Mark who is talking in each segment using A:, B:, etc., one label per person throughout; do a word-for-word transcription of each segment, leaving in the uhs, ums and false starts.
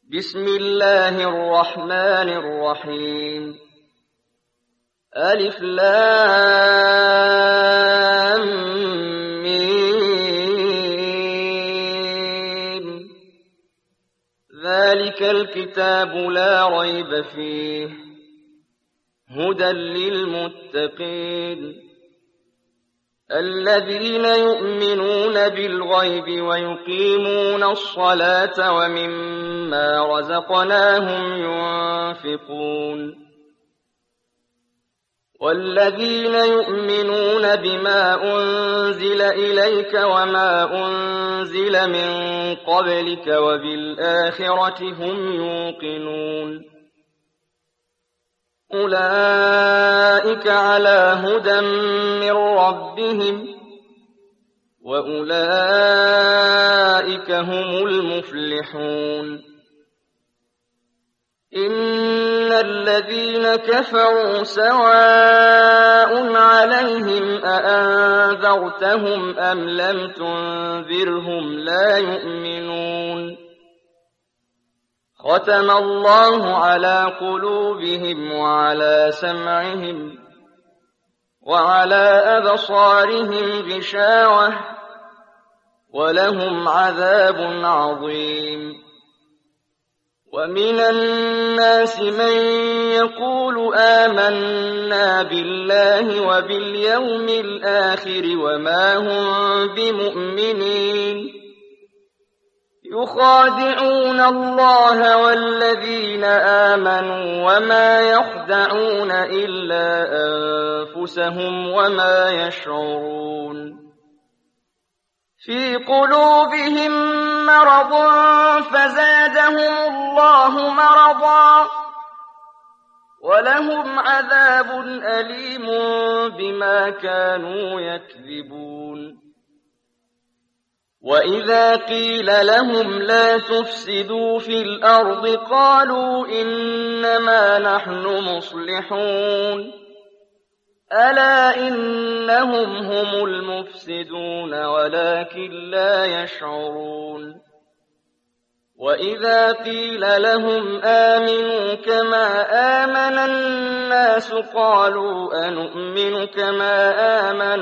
A: بسم الله الرحمن الرحيم ألف لام ميم ذلك الكتاب لا ريب فيه هدى للمتقين الذين يؤمنون بالغيب ويقيمون الصلاة ومما رزقناهم ينفقون والذين يؤمنون بما أنزل إليك وما أنزل من قبلك وبالآخرة هم يوقنون أولئك على هدى من ربهم وأولئك هم المفلحون إن الذين كفروا سواء عليهم أأنذرتهم أم لم تنذرهم لا يؤمنون ختم الله على قلوبهم وعلى سمعهم وعلى أبصارهم غشاوة ولهم عذاب عظيم ومن الناس من يقول آمنا بالله وباليوم الآخر وما هم بمؤمنين يخادعون الله والذين آمنوا وما يخدعون إلا أنفسهم وما يشعرون في قلوبهم مرض فزادهم الله مرضا ولهم عذاب أليم بما كانوا يكذبون وإذا قيل لهم لا تفسدوا في الأرض قالوا إنما نحن مصلحون ألا إنهم هم المفسدون ولكن لا يشعرون وإذا قيل لهم آمنوا كما آمن الناس قالوا أنؤمن كما آمن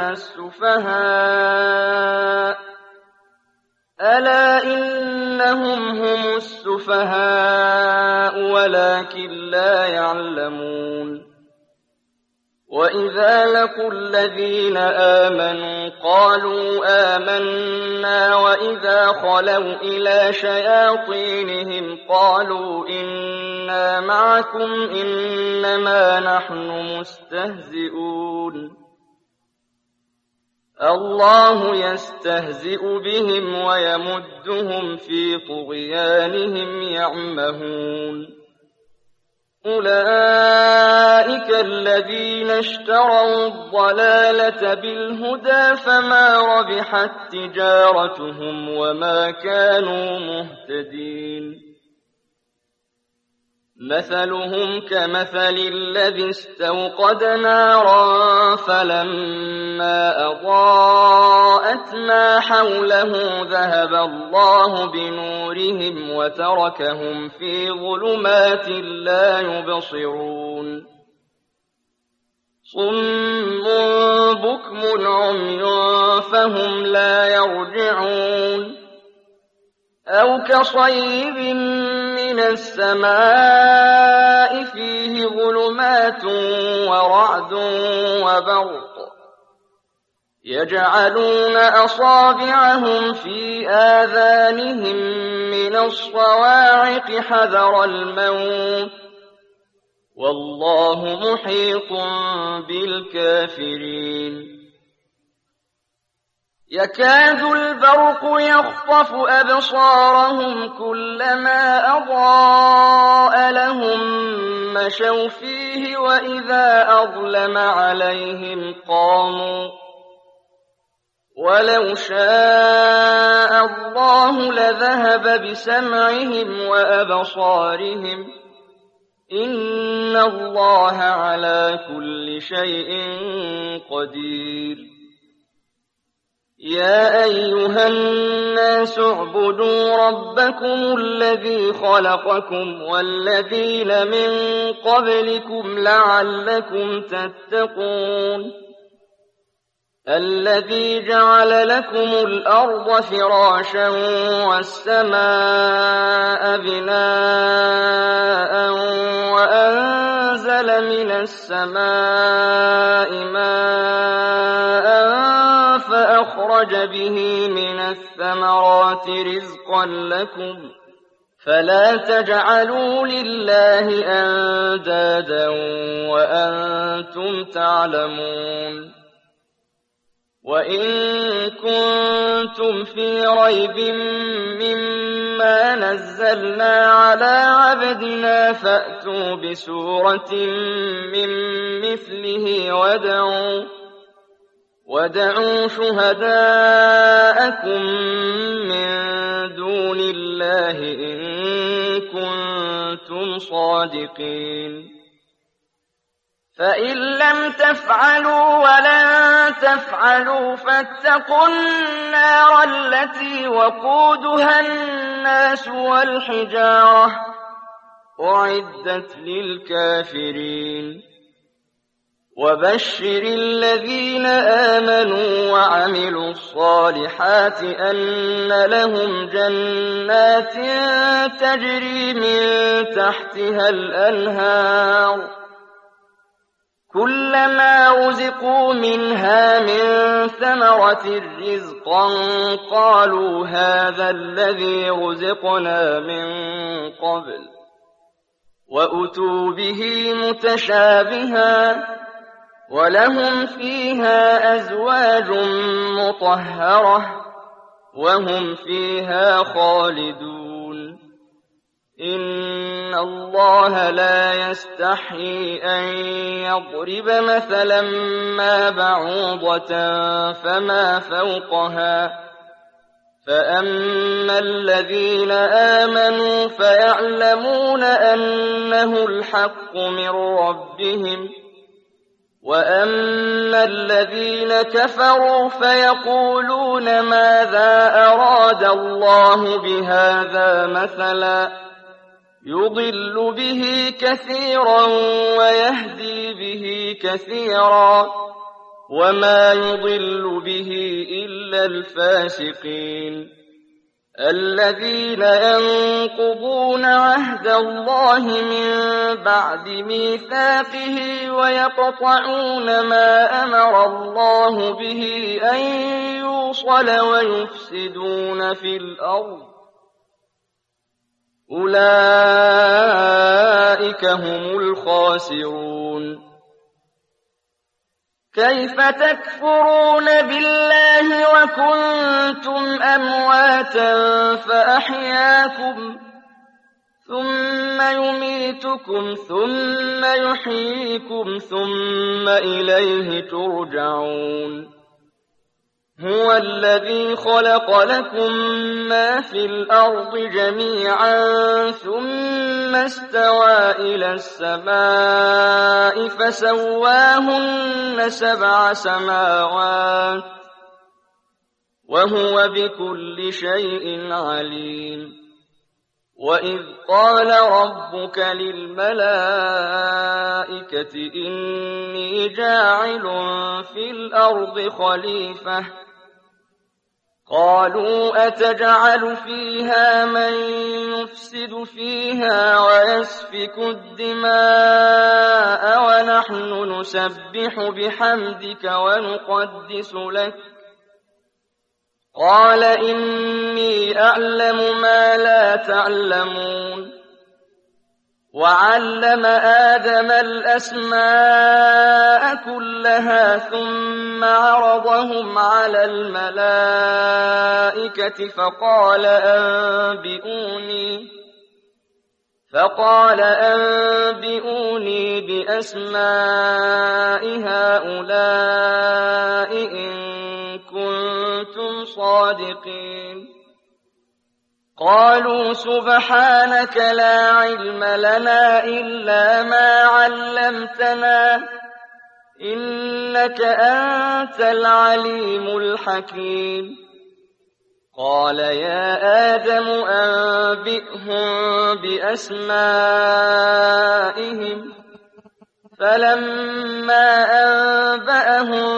A: السفهاء ألا إنهم هم السفهاء ولكن لا يعلمون وإذا لقوا الذين آمنوا قالوا آمنا وإذا خلوا إلى شياطينهم قالوا إنا معكم إنما نحن مستهزئون الله يستهزئ بهم ويمدهم في طغيانهم يعمهون أولئك الذين اشتروا الضلالة بالهدى فما ربحت تجارتهم وما كانوا مهتدين مثلهم كمثل الذي استوقد نارا فلما أضاءت ما حوله ذهب الله بنورهم وتركهم في ظلمات لا يبصرون صم بكم عمي فهم لا يرجعون أو كصيب من السماء فيه ظلمات ورعد وبرق يجعلون أصابعهم في آذانهم من الصواعق حذر الموت والله محيط بالكافرين يكاد البرق يخطف أبصارهم كلما أضاء لهم مشوا فيه وإذا أظلم عليهم قاموا ولو شاء الله لذهب بسمعهم وأبصارهم إن الله على كل شيء قدير يا أيها الناس اعبدوا ربكم الذي خلقكم والذين من قبلكم لعلكم تتقون الذي جعل لكم الأرض فراشا والسماء بناء وأنزل من السماء ماء فأخرج به من الثمرات رزقا لكم فلا تجعلوا لله أندادا وأنتم تعلمون وإن كنتم في ريب مما نزلنا على عبدنا فأتوا بسورة من مثله وادعوا وادعوا شهداءكم من دون الله إن كنتم صادقين فإن لم تفعلوا ولن تفعلوا فاتقوا النار التي وقودها الناس والحجارة أعدت للكافرين وبشر الذين آمنوا وعملوا الصالحات أن لهم جنات تجري من تحتها الأنهار كلما رزقوا منها من ثمرة رزقا قالوا هذا الذي رزقنا من قبل وأتوا به متشابها ولهم فيها أزواج مطهرة وهم فيها خالدون إن الله لا يستحيي أن يضرب مثلا ما بعوضة فما فوقها فأما الذين آمنوا فيعلمون أنه الحق من ربهم وأما الذين كفروا فيقولون ماذا أراد الله بهذا مثلا يضل به كثيرا ويهدي به كثيرا وما يضل به إلا الفاسقين الذين ينقضون عهد الله من بعد ميثاقه ويقطعون ما أمر الله به أن يوصل ويفسدون في الأرض أولئك هم الخاسرون كيف تكفرون بالله وكنتم أمواتا فأحياكم ثم يميتكم ثم يحييكم ثم إليه ترجعون هو الذي خلق لكم ما في الأرض جميعا ثم استوى إلى السماء فسواهن سبع سماوات وهو بكل شيء عليم وإذ قال ربك للملائكة إني جاعل في الأرض خليفة قالوا أتجعل فيها من يفسد فيها ويسفك الدماء ونحن نسبح بحمدك ونقدس لك قال إني أعلم ما لا تعلمون وعلم آدم الأسماء كلها ثم عرضهم على الملائكة فقال أنبئوني فقال أنبئوني بأسماء هؤلاء إن كنتم صادقين قالوا سبحانك لا علم لنا إلا ما علمتنا إنك أنت العليم الحكيم قال يا آدم أنبئهم بأسمائهم فلما أنبأهم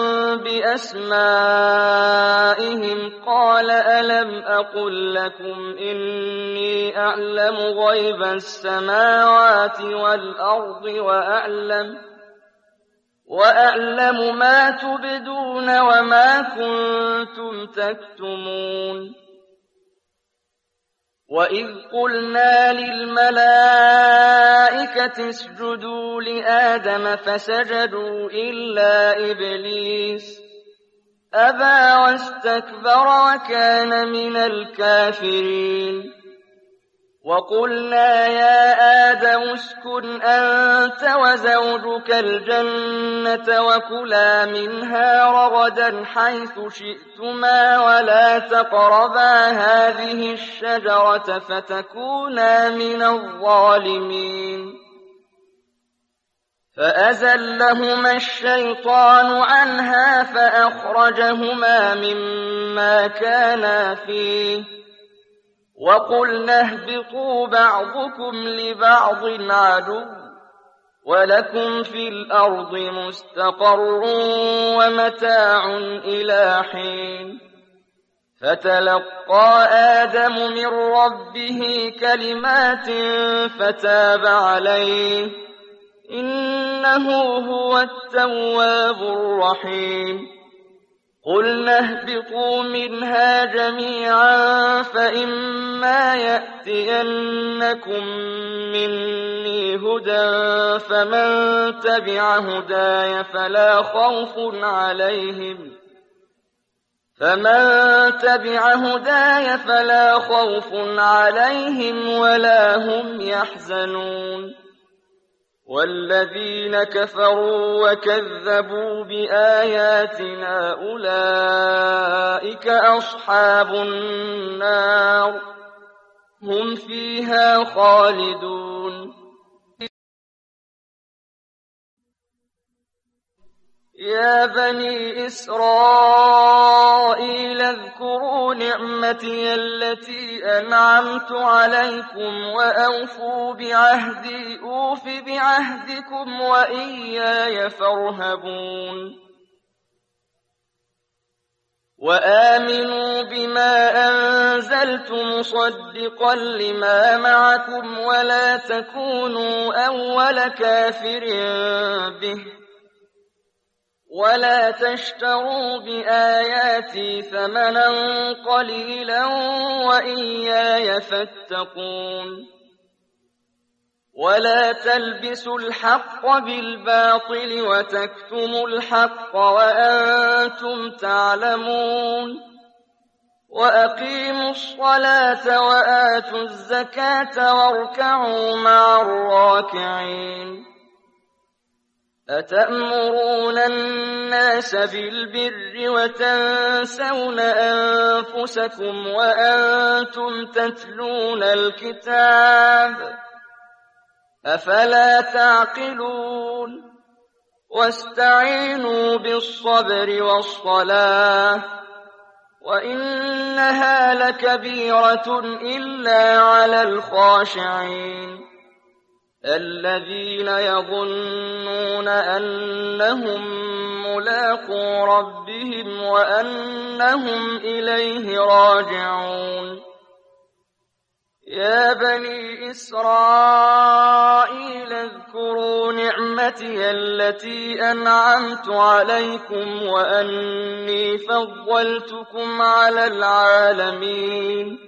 A: بأسمائهم قال ألم أقل لكم إني أعلم غيب السماوات والأرض وأعلم وأعلم ما تبدون وما كنتم تكتمون وإذ قلنا للملائكة اسجدوا لآدم فسجدوا إلا إبليس أبى واستكبر وكان من الكافرين وقلنا يا آدم اسكن أنت وزوجك الجنة وكلا منها رغدا حيث شئتما ولا تقربا هذه الشجرة فتكونا من الظالمين فأزلهما الشيطان عنها فأخرجهما مما كانا فيه وقلنا اهبطوا بعضكم لبعض عدو ولكم في الأرض مستقر ومتاع إلى حين فتلقى آدم من ربه كلمات فتاب عليه إنه هو التواب الرحيم قلنا اهبطوا منها جميعا فإما يأتينكم مني هدى فمن تبع هداي فلا خوف عليهم فمن تبع هداي فلا خوف عليهم ولا هم يحزنون والذين كفروا وكذبوا بآياتنا أولئك أصحاب النار هم فيها خالدون يا بني إسرائيل اذكروا نعمتي التي أنعمت عليكم وأوفوا بعهدي أوف بعهدكم وإياي فارهبون وآمنوا بما أنزلت مصدقا لما معكم ولا تكونوا أول كافر به ولا تشتروا بآياتي ثمنا قليلا وإياي فاتقون ولا تلبسوا الحق بالباطل وتكتموا الحق وأنتم تعلمون وأقيموا الصلاة وآتوا الزكاة واركعوا مع الراكعين أتأمرون الناس بالبر وتنسون أنفسكم وأنتم تتلون الكتاب أفلا تعقلون واستعينوا بالصبر والصلاة وإنها لكبيرة إلا على الخاشعين الذين يظنون أنهم ملاقو ربهم وأنهم إليه راجعون يا بني إسرائيل اذكروا نعمتي التي أنعمت عليكم وأني فضلتكم على العالمين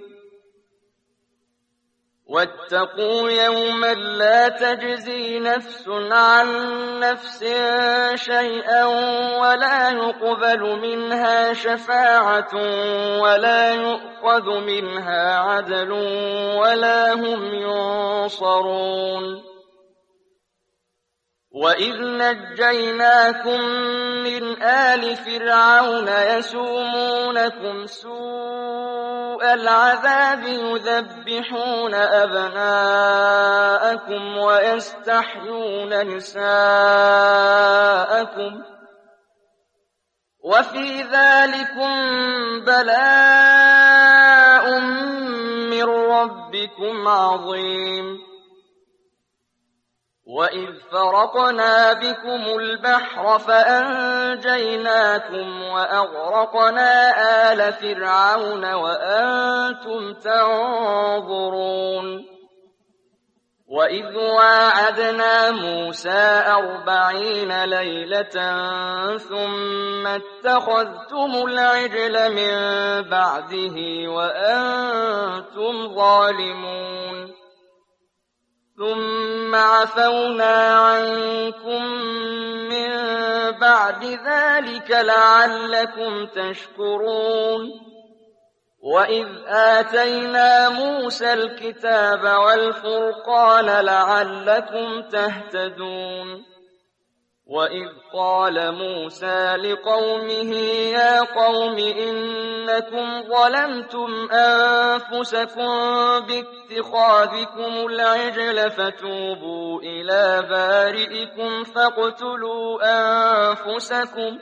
A: واتقوا يوما لا تجزي نفس عن نفس شيئا ولا يقبل منها شفاعة ولا يؤخذ منها عدل ولا هم ينصرون وإذ نجيناكم من آل فرعون يسومونكم سوء سوء العذاب يذبحون أبناءكم ويستحيون نساءكم وفي ذلكم بلاء من ربكم عظيم وإذ فرقنا بكم البحر فأنجيناكم وأغرقنا آل فرعون وأنتم تنظرون وإذ واعدنا موسى أربعين ليلة ثم اتخذتم العجل من بعده وأنتم ظالمون ثم عفونا عنكم من بعد ذلك لعلكم تشكرون وإذ آتينا موسى الكتاب والفرقان لعلكم تهتدون وإذ قال موسى لقومه يا قوم إنكم ظلمتم أنفسكم باتخاذكم العجل فتوبوا إلى بارئكم فاقتلوا أنفسكم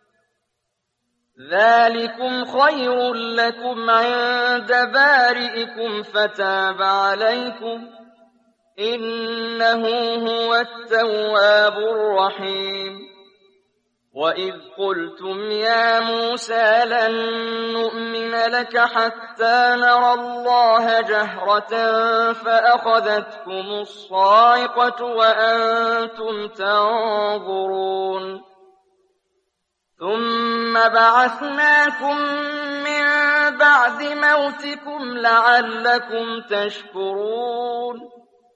A: ذلكم خير لكم عند بارئكم فتاب عليكم إنه هو التواب الرحيم وإذ قلتم يا موسى لن نؤمن لك حتى نرى الله جهرة فأخذتكم الصاعقة وأنتم تنظرون ثم بعثناكم من بعد موتكم لعلكم تشكرون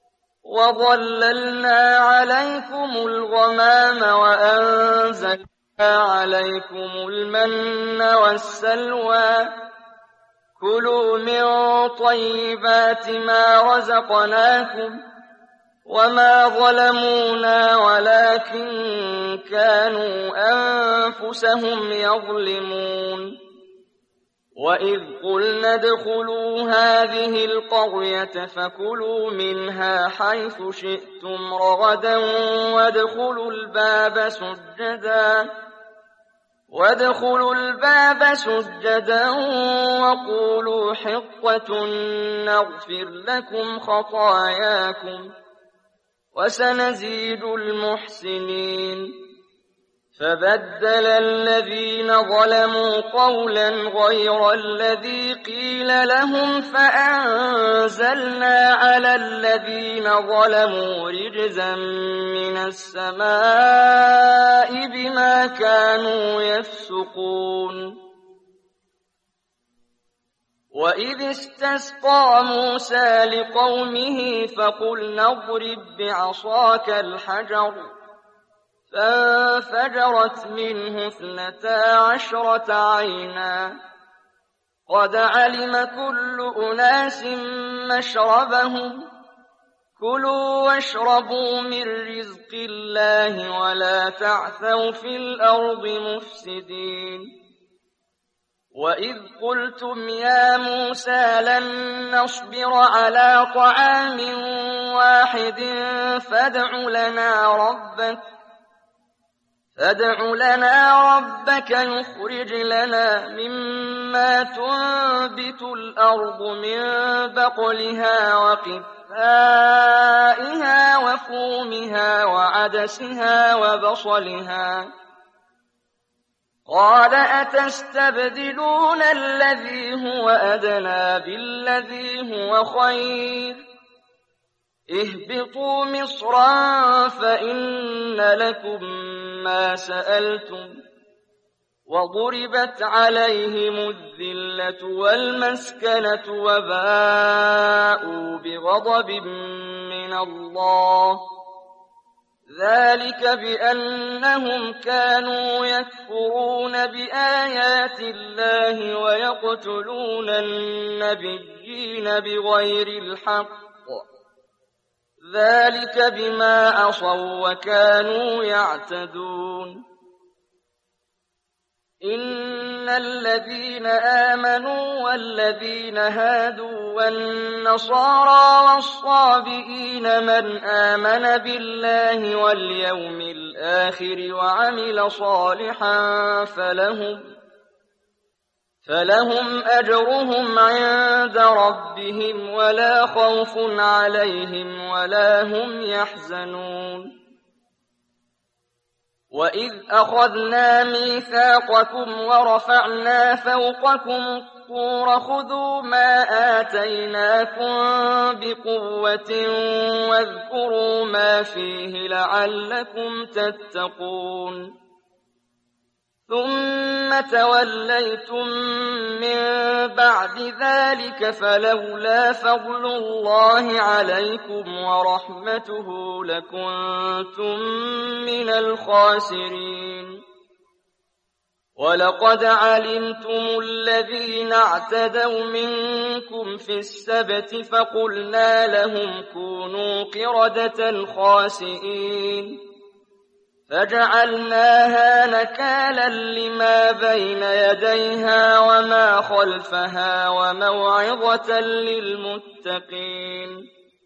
A: وظللنا عليكم الغمام وأنزلنا عليكم المن والسلوى كلوا من طيبات ما رزقناكم وما ظلمونا ولكن كانوا أنفسهم يظلمون وإذ قلنا ادخلوا هذه القرية فكلوا منها حيث شئتم رغدا وادخلوا الباب سجدا وادخلوا الباب سجدا وقولوا حطة نغفر لكم خطاياكم وسنزيد المحسنين فبدل الذين ظلموا قولا غير الذي قيل لهم فأنزلنا على الذين ظلموا رجزا من السماء بما كانوا يفسقون وإذ استسقى موسى لقومه فقلنا اضرب بعصاك الحجر فانفجرت منه اثنتا عشرة عينا قد علم كل أناس مشربهم كلوا واشربوا من رزق الله ولا تعثوا في الأرض مفسدين وإذ قلتم يا موسى لن نصبر على طعام واحد فادع لنا ربك فادع لنا ربك يخرج لنا مما تنبت الأرض من بقلها وقثائها وفومها وعدسها وبصلها قال أتستبدلون الذي هو أدنى بالذي هو خير اهبطوا مصرا فإن لكم ما سألتم وضربت عليهم الذلة والمسكنة وباءوا بغضب من الله ذلك بأنهم كانوا يكفرون بآيات الله ويقتلون النبيين بغير الحق ذلك بما عصوا وكانوا يعتدون إن الذين آمنوا والذين هادوا والنصارى والصابئين من آمن بالله واليوم الآخر وعمل صالحا فلهم فلهم أجرهم عند ربهم ولا خوف عليهم ولا هم يحزنون. وإذ أخذنا ميثاقكم ورفعنا فوقكم الطور خذوا ما آتيناكم بقوة واذكروا ما فيه لعلكم تتقون. ثم توليتم من بعد ذلك فلولا فضل الله عليكم ورحمته لكنتم من الخاسرين. ولقد علمتم الذين اعتدوا منكم في السبت فقلنا لهم كونوا قردة خاسئين فجعلناها نكالا لما بين يديها وما خلفها وموعظة للمتقين.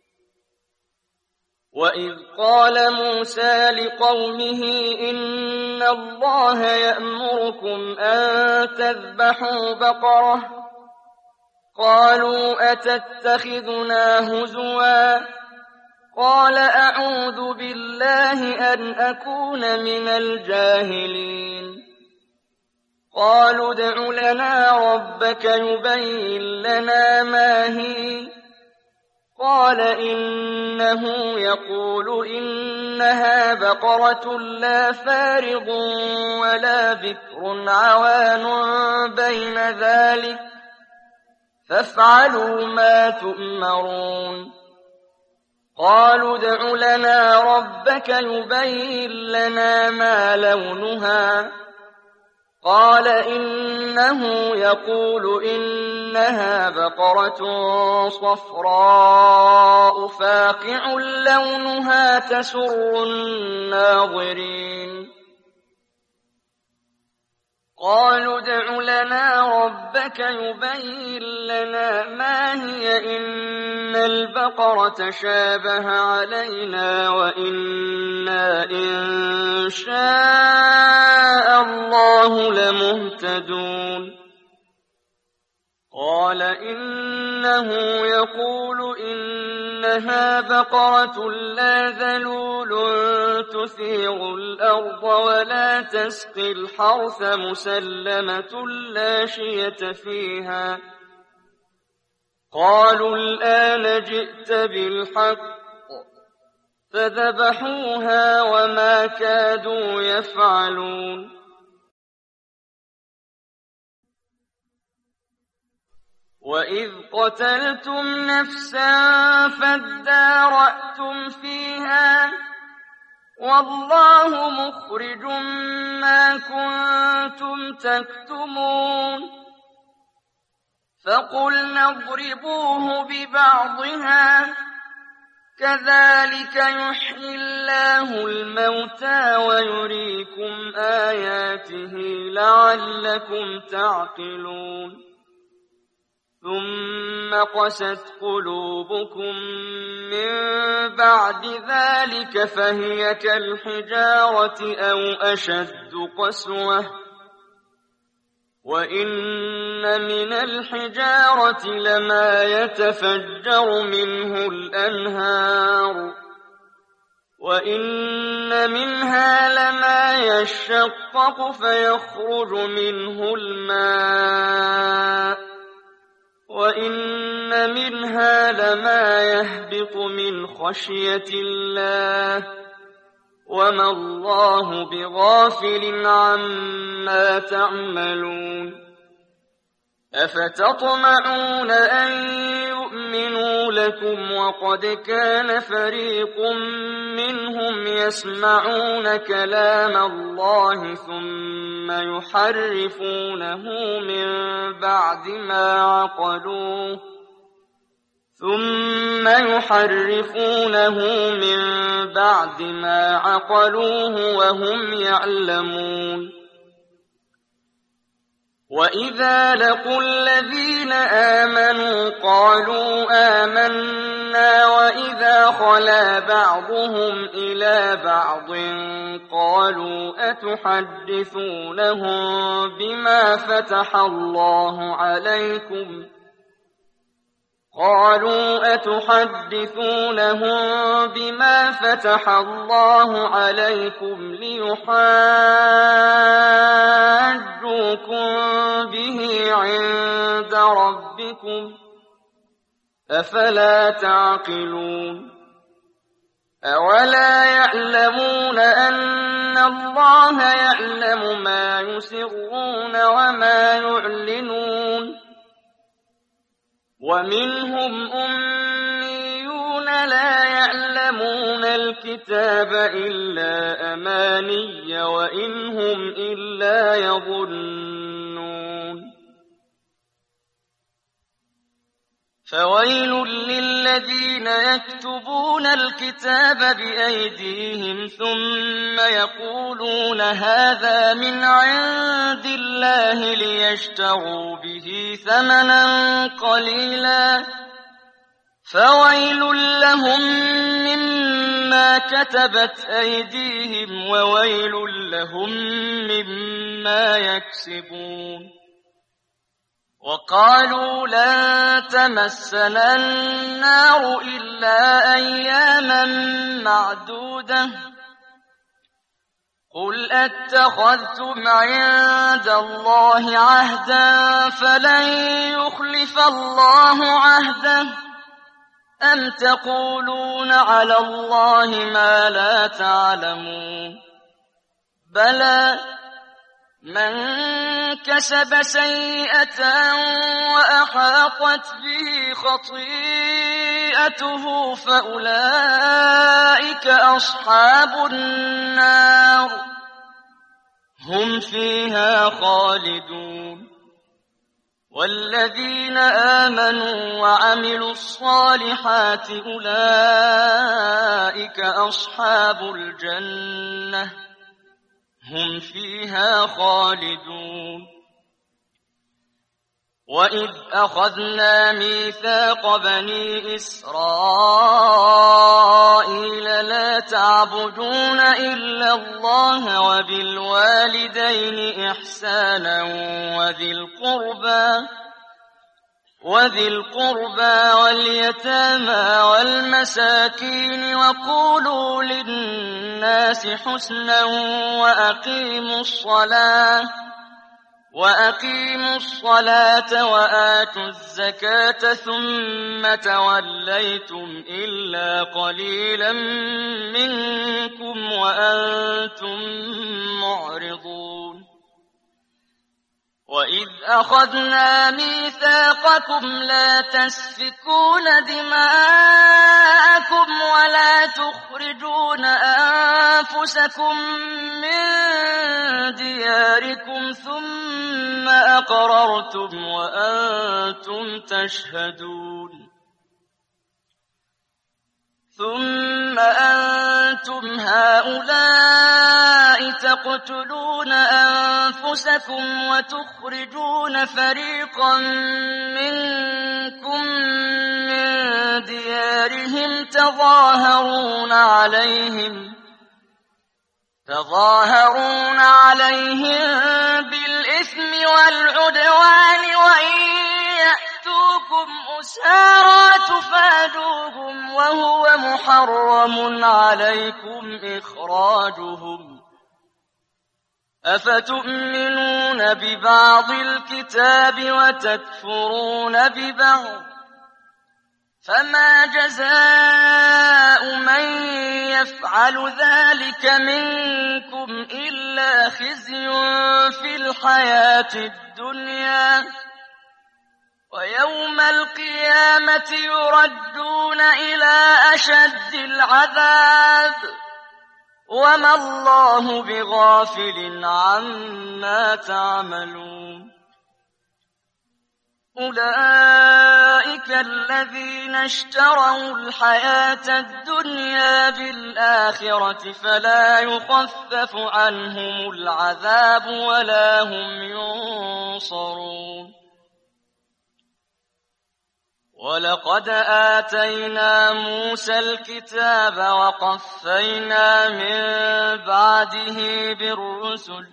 A: وإذ قال موسى لقومه إن الله يأمركم أن تذبحوا بقرة قالوا أتتخذنا هزوا قال أعوذ بالله أن أكون من الجاهلين. قالوا ادع لنا ربك يبين لنا ما هي قال إنه يقول إنها بقرة لا فارض ولا بكر عوان بين ذلك فافعلوا ما تؤمرون. قالوا ادع لنا ربك يبين لنا ما لونها قال إنه يقول إنها بقرة صفراء فاقع لونها تسر الناظرين. قالوا ادع لنا ربك يبين لنا ما هي إن البقرة شابه علينا وإنا إن شاء الله لمهتدون. قال إنه يقول إنها بقرة لا ذلول تثير الأرض ولا تسقي الحرث مسلمة لا شية فيها. قالوا الآن جئت بالحق فذبحوها وما كادوا يفعلون. وإذ قتلتم نفسا فادارأتم فيها والله مخرج ما كنتم تكتمون. فقلنا اضربوه ببعضها كذلك يحيي الله الموتى ويريكم آياته لعلكم تعقلون. ثم قست قلوبكم من بعد ذلك فهي كالحجارة أو أشد قسوة وإن من الحجارة لما يتفجر منه الأنهار وإن منها لما يشقق فيخرج منه الماء وإن منها لما يهبط من خشية الله وما الله بغافل عما تعملون. أفتطمعون أن يؤمنوا لكم وقد كان فريق منهم يسمعون كلام الله ثم يحرفونه من بعد ما عقلوه ثم يحرفونه من بعد ما عقلوه وهم يعلمون. وَإِذَا لَقُوا الَّذِينَ آمَنُوا قَالُوا آمَنَّا وَإِذَا خَلَا بَعْضُهُمْ إِلَىٰ بَعْضٍ قَالُوا أَتُحَدِّثُونَهُم بِمَا فَتَحَ اللَّهُ عَلَيْكُمْ قالوا أتحدثونهم بما فتح الله عليكم ليحاجوكم به عند ربكم أفلا تعقلون أولا يعلمون أن الله يعلم ما يسرون وما يعلنون ومنهم أميون لا يعلمون الكتاب إلا أماني وإن هم إلا يظنون فويل للذين يكتبون الكتاب بأيديهم ثم يقولون هذا من عند الله ليشتروا به ثمنا قليلا فويل لهم مما كتبت أيديهم وويل لهم مما يكسبون وقالوا لن تمسنا النار إلا أياما معدودة قل أتخذتم عند الله عهدا فلن يخلف الله عهده أم تقولون على الله ما لا تعلمون بلى من كسب سيئة وأحاطت به خطيئته فأولئك أصحاب النار هم فيها خالدون والذين آمنوا وعملوا الصالحات أولئك أصحاب الجنة هم فيها خالدون وإذ أخذنا ميثاق بني إسرائيل لا تعبدون إلا الله وبالوالدين إحسانا وذي القربى وذي القربى واليتامى والمساكين وقولوا للناس حسنا وأقيموا الصلاة وأقيموا الصلاة وآتوا الزكاة ثم توليتم إلا قليلا منكم وأنتم معرضون وإذ أخذنا ميثاقكم لا تسفكون دماءكم ولا تخرجون أنفسكم من دياركم ثم أقررتم وأنتم تشهدون ثم أنتم هؤلاء تقتلون أنفسكم وتخرجون فريقا منكم من ديارهم تظاهرون عليهم تظاهرون عليهم بالإثم والعدوان وإن يأتوكم أسارى تفادوهم وهو محرم عليكم إخراجهم أفتؤمنون ببعض الكتاب وتكفرون ببعض فما جزاء من يفعل ذلك منكم إلا خزي في الحياة الدنيا ويوم القيامة يردون إلى أشد العذاب وما الله بغافل عما تعملون أولئك الذين اشتروا الحياة الدنيا بالآخرة فلا يخفف عنهم العذاب ولا هم ينصرون ولقد آتينا موسى الكتاب وقفينا من بعده بالرسل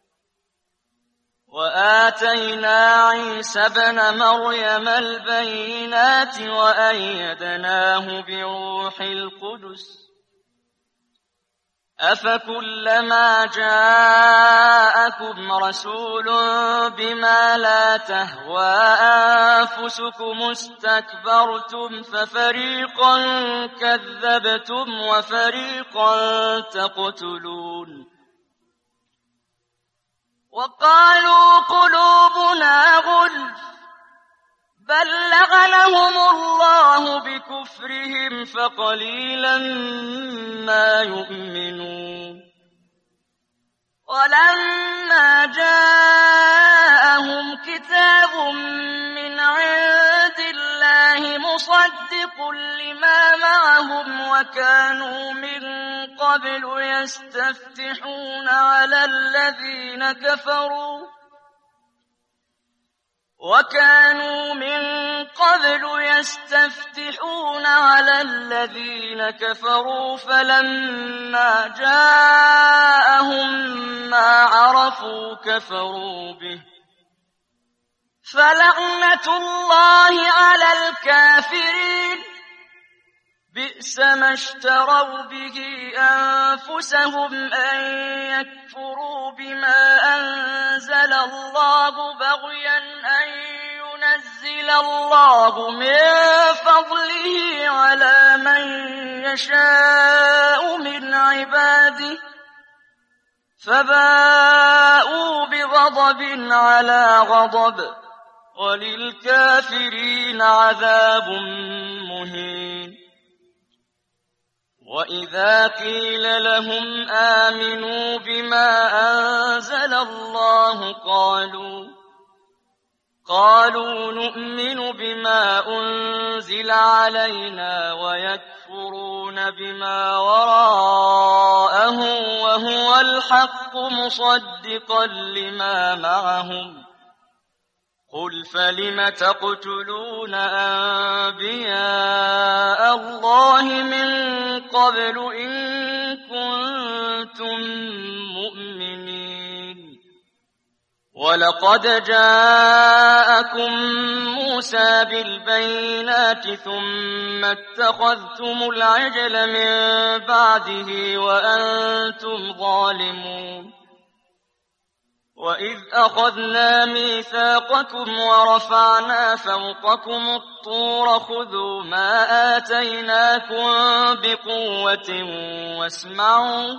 A: وآتينا عيسى ابن مريم البينات وأيدناه بروح القدس أفكلما جاءكم رسول بما لا تهوى أنفسكم استكبرتم ففريقا كذبتم وفريقا تقتلون وقالوا قلوبنا غلف بل لعنهم الله بكفرهم فقليلا ما يؤمنون ولما جاءهم كتاب من عند الله مصدق لما معهم وكانوا من قبل يستفتحون على الذين كفروا وكانوا من قبل يستفتحون على الذين كفروا فلما جاءهم ما عرفوا كفروا به فلعنة الله على الكافرين بئس ما اشتروا به أنفسهم أن يكفروا بما أنزل الله بغيا أن ينزل الله من فضله على من يشاء من عباده فباءوا بغضب على غضب وللكافرين عذاب مهين وإذا قيل لهم آمنوا بما أنزل الله قالوا قالوا نؤمن بما أنزل علينا ويكفرون بما وراءه وهو الحق مصدقا لما معهم قل فلم تقتلون أنبياء الله من قبل إن كنتم مؤمنين ولقد جاءكم موسى بالبينات ثم اتخذتم العجل من بعده وأنتم ظالمون وإذ أخذنا ميثاقكم ورفعنا فوقكم الطور خذوا ما آتيناكم بقوة واسمعوا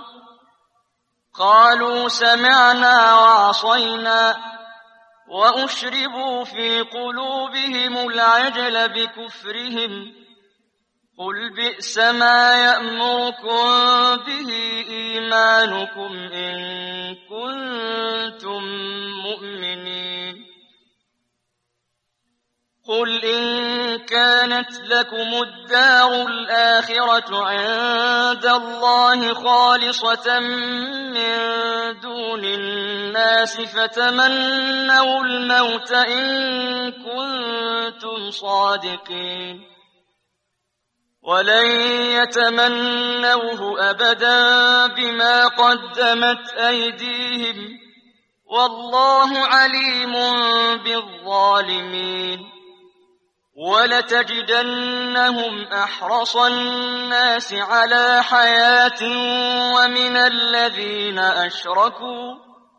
A: قالوا سمعنا وعصينا وأشربوا في قلوبهم العجل بكفرهم قل بئس ما يأمركم به إيمانكم إن كنتم مؤمنين قل إن كانت لكم الدار الآخرة عند الله خالصة من دون الناس فتمنوا الموت إن كنتم صادقين ولن يتمنوه أبدا بما قدمت أيديهم والله عليم بالظالمين ولتجدنهم أحرص الناس على حياة ومن الذين أشركوا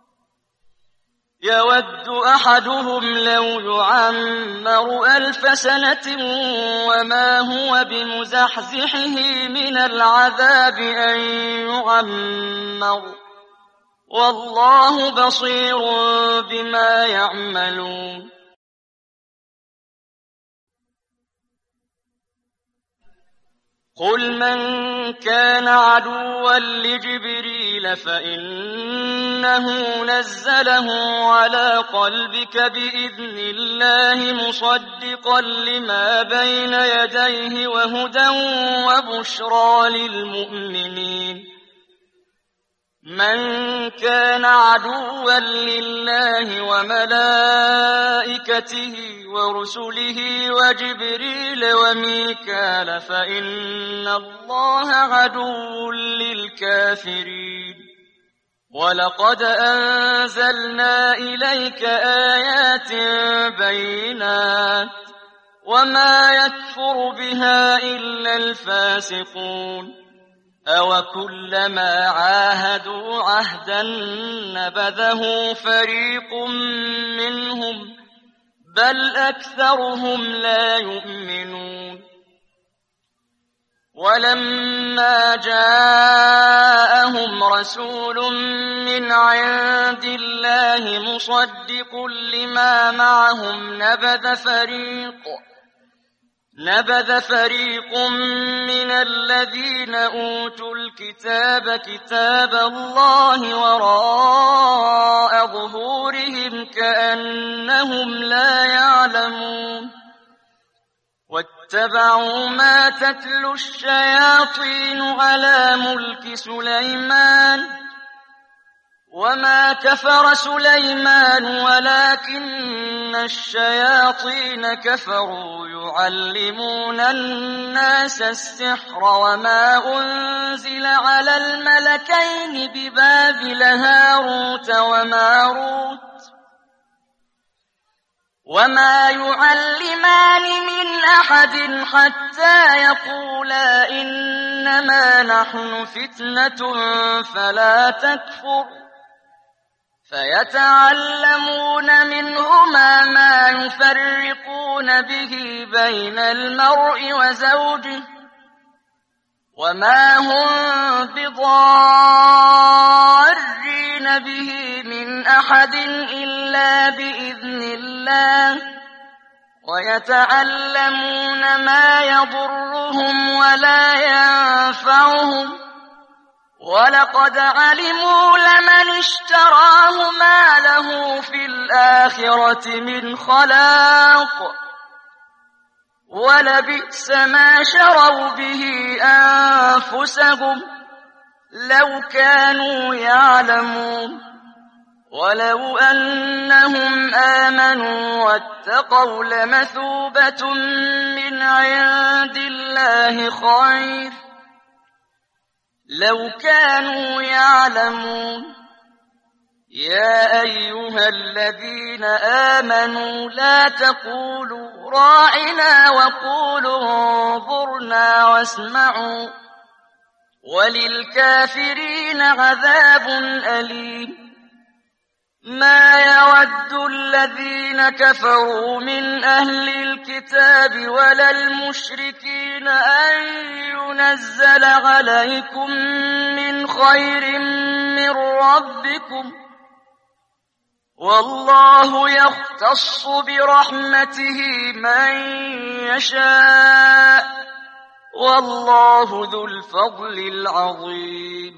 A: يود أحدهم لو يعمر ألف سنة وما هو بمزحزحه من العذاب أن يعمر والله بصير بما يعملون قل من كان عدوا لجبريل فإنه نزله على قلبك بإذن الله مصدقا لما بين يديه وهدى وبشرى للمؤمنين. من كان عدوا لله وملائكته ورسله وجبريل وميكال فإن الله عدو للكافرين. ولقد أنزلنا إليك آيات بينات وما يكفر بها إلا الفاسقون. أَوَكُلَّمَا عَاهَدُوا عَهْدًا نَبَذَهُ فَرِيقٌ مِّنْهُم بَلْ أَكْثَرُهُمْ لَا يُؤْمِنُونَ. وَلَمَّا جَاءَهُمْ رَسُولٌ مِّنْ عِندِ اللَّهِ مُصَدِّقٌ لِّمَا مَعَهُمْ نَبَذَ فَرِيقٌ نبذ فريق من الذين أوتوا الكتاب كتاب الله وراء ظهورهم كأنهم لا يعلمون. واتبعوا ما تتلو الشياطين على ملك سليمان وما كفر سليمان ولكن الشياطين كفروا يعلمون الناس السحر وما أنزل على الملكين ببابل هاروت وماروت وما يعلمان من أحد حتى يقولا إنما نحن فتنة فلا تكفر فيتعلمون منهما ما يفرقون به بين المرء وزوجه وما هم بضارين به من أحد إلا بإذن الله ويتعلمون ما يضرهم ولا ينفعهم ولقد علموا لمن اشتراه ما له في الآخرة من خلاق ولبئس ما شروا به أنفسهم لو كانوا يعلمون. ولو أنهم آمنوا واتقوا لمثوبة من عند الله خير لو كانوا يعلمون. يا أيها الذين آمنوا لا تقولوا راعنا وقولوا انظرنا واسمعوا وللكافرين عذاب أليم. ما يود الذين كفروا من أهل الكتاب ولا المشركين أن ينزل عليكم من خير من ربكم والله يختص برحمته من يشاء والله ذو الفضل العظيم.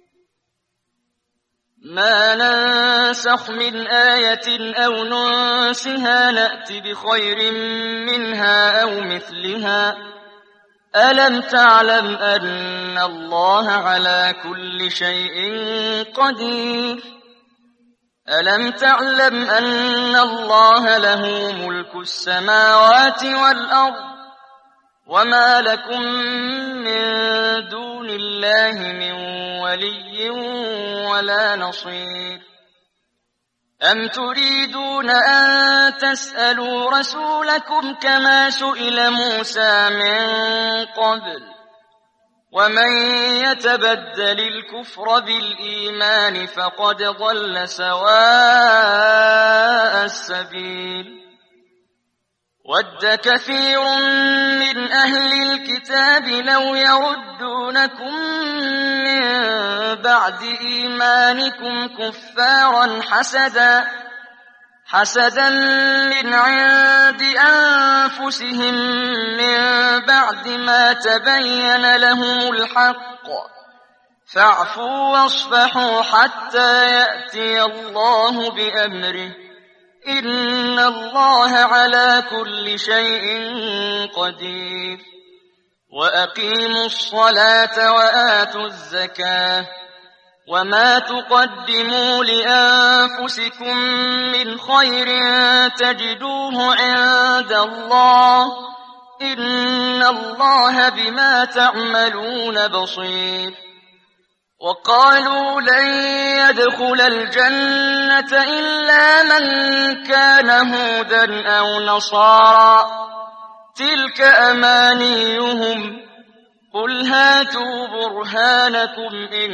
A: ما ننسخ من آية أو ننسها نأت بخير منها أو مثلها ألم تعلم أن الله على كل شيء قدير ألم تعلم أن الله له ملك السماوات والأرض وما لكم من دون الله من ولي ولا نصير. أم تريدون أن تسألوا رسولكم كما سئل موسى من قبل ومن يتبدل الكفر بالإيمان فقد ضل سواء السبيل. ود كثير من أهل الكتاب لو يردونكم من بعد إيمانكم كفارا حسدا حسدا من عند أنفسهم من بعد ما تبين لهم الحق فاعفوا واصفحوا حتى يأتي الله بأمره إن الله على كل شيء قدير وأقيموا الصلاة وآتوا الزكاة وما تقدموا لأنفسكم من خير تجدوه عند الله إن الله بما تعملون بصير وقالوا لن يدخل الجنة إلا من كان هودا أو نصارى تلك أمانيهم قل هاتوا برهانكم إن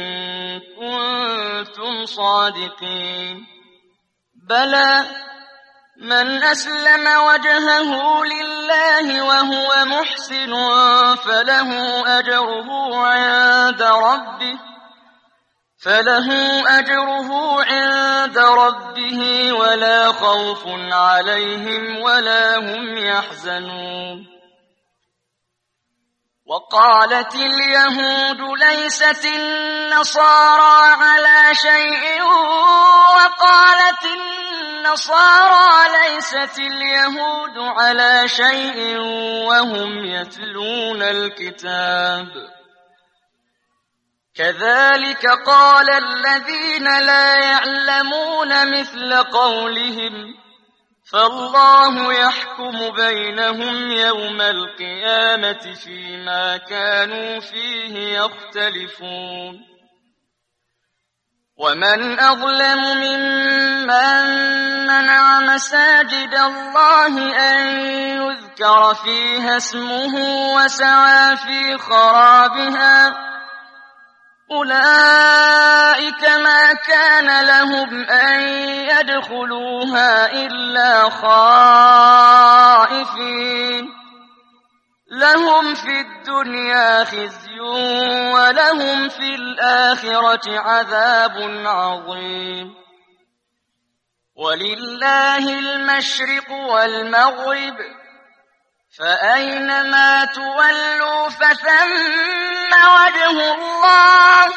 A: كنتم صادقين بلى من أسلم وجهه لله وهو محسن فله أجره عند ربه فله أجره عند ربه ولا خوف عليهم ولا هم يحزنون وقالت اليهود ليست النصارى على شيء وقالت النصارى ليست اليهود على شيء وهم يتلون الكتاب كذلك قال الذين لا يعلمون مثل قولهم فالله يحكم بينهم يوم القيامة فيما كانوا فيه يختلفون ومن أظلم ممن منع مساجد الله أن يذكر فيها اسمه وسعى في خرابها أولئك ما كان لهم أن يدخلوها إلا خائفين لهم في الدنيا خزي ولهم في الآخرة عذاب عظيم ولله المشرق والمغرب فأينما تولوا فثم وجه الله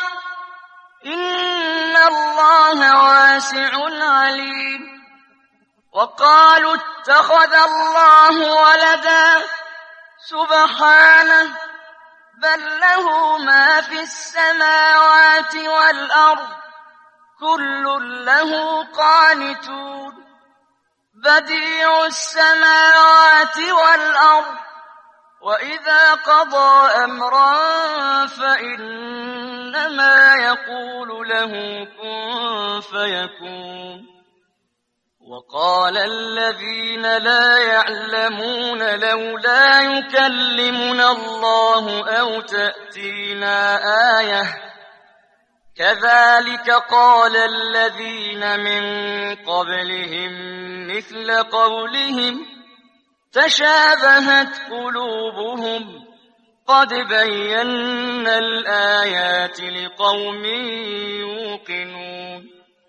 A: إن الله واسع عليم وقالوا اتخذ الله ولدا سبحانه بل له ما في السماوات والأرض كل له قانتون بديع السماوات والأرض وإذا قضى أمرا فإنما يقول له كن فيكون وقال الذين لا يعلمون لولا يكلمنا الله أو تأتينا آية كذلك قال الذين من قبلهم مثل قولهم تشابهت قلوبهم قد بينا الآيات لقوم يوقنون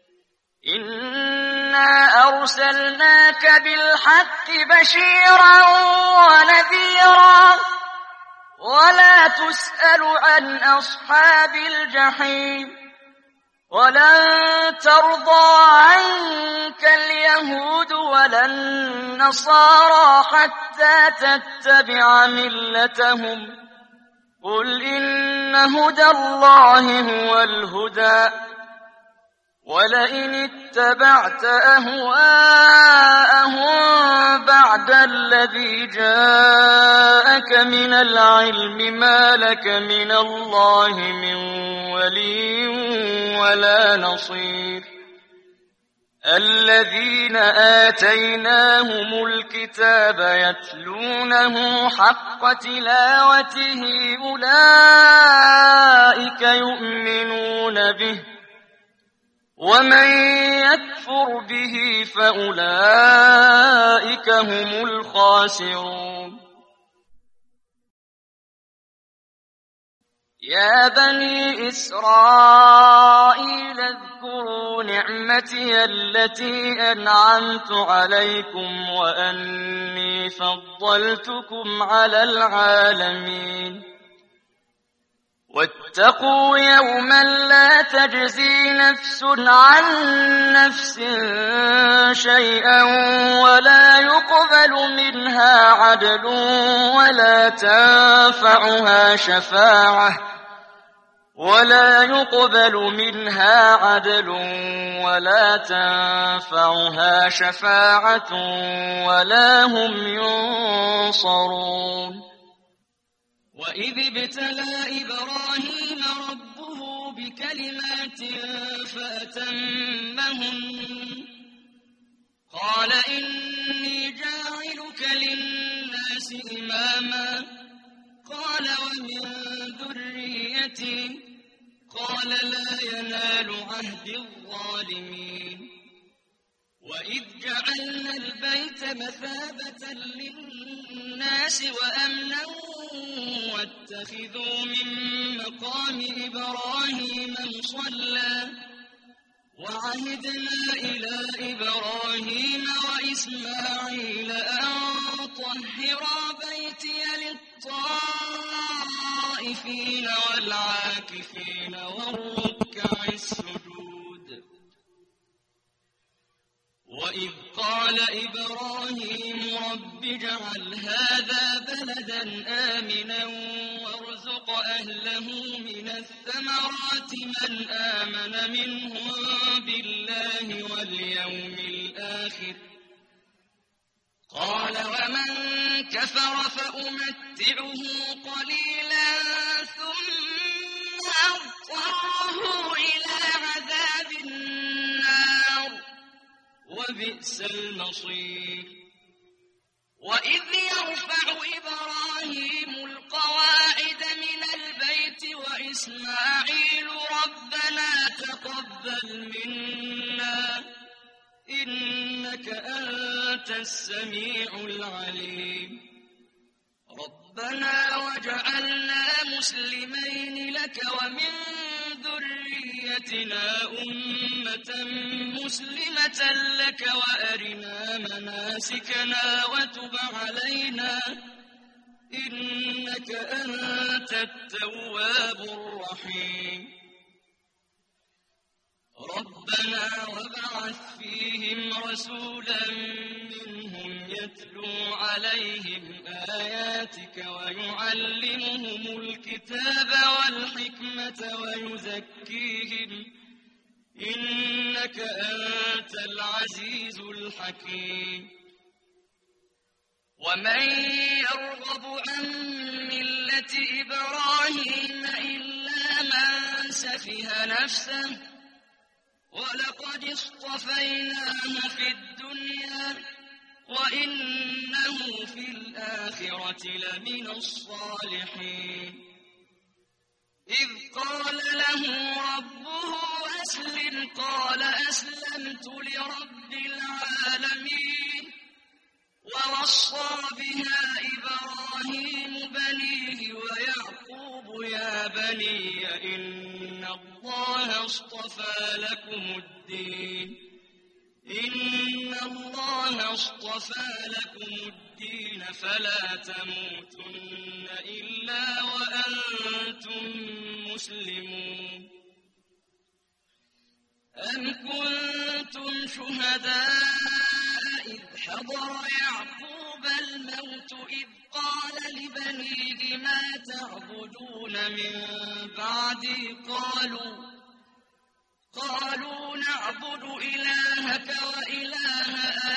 A: إنا أرسلناك بالحق بشيرا ونذيرا ولا تسأل عن أصحاب الجحيم ولن ترضى عنك اليهود ولا النصارى حتى تتبع ملتهم قل إن هدى الله هو الهدى ولئن اتبعت أهواءهم بعد الذي جاءك من العلم ما لك من الله من ولي ولا نصير الذين آتيناهم الكتاب يتلونه حق تلاوته أولئك يؤمنون به ومن يكفر به فأولئك هم الخاسرون يا بني إسرائيل اذكروا نعمتي التي أنعمت عليكم وأني فضلتكم على العالمين واتقوا يوما لا تجزي نفس عن نفس شيئا ولا يقبل منها عدل ولا تنفعها شفاعة ولا يقبل منها عدل ولا تنفعها شفاعة ولا هم ينصرون وإذ ابتلى إبراهيم ربه بكلمات فأتمهن قال إني جاعلك للناس إماما قال ومن ذريتي قال لا ينال عهد الظالمين وإذ جعلنا البيت مثابة للناس وأمنا واتخذوا من مقام إبراهيم مصلى وعهدنا إلى إبراهيم وإسماعيل أن طهرا بيتي للطائفين والعاكفين والركع السجود وإذ قال إبراهيم رب اجعل هذا بلدا آمنا وارزق أهله من الثمرات من آمن منهم بالله واليوم الآخر قال ومن كفر فأمتعه قليلا ثم أضطره إلى عذاب النار وبئس المصير وإذ يرفع إبراهيم القواعد من البيت وإسماعيل ربنا تقبل منا إنك أنت السميع العليم ربنا وجعلنا مسلمين لك ومن ذريتنا أمة مسلمة لك وأرنا مناسكنا وتب علينا إنك أنت التواب الرحيم ربنا وابعث فيهم رسولا منهم يتلو عليهم آياتك ويعلمهم الكتاب والحكمة ويزكيهم إنك أنت العزيز الحكيم ومن يرغب عن ملة إبراهيم إلا من سفه نفسه ولقد اصطفيناه في الدنيا وإنه في الآخرة لمن الصالحين إذ قال له ربه أسلم قال أسلمت لرب العالمين ووصى بها إبراهيم بنيه ويعقوب يا بني إن الله اصطفى لكم الدين إن الله اصطفى لكم الدين فلا تموتن إلا وأنتم مسلمون أم كنتم شهداء إذ حضر يعقوب الموت إذ قال لبنيه ما تعبدون من بعدي قالوا قالوا نعبد إلهك وإله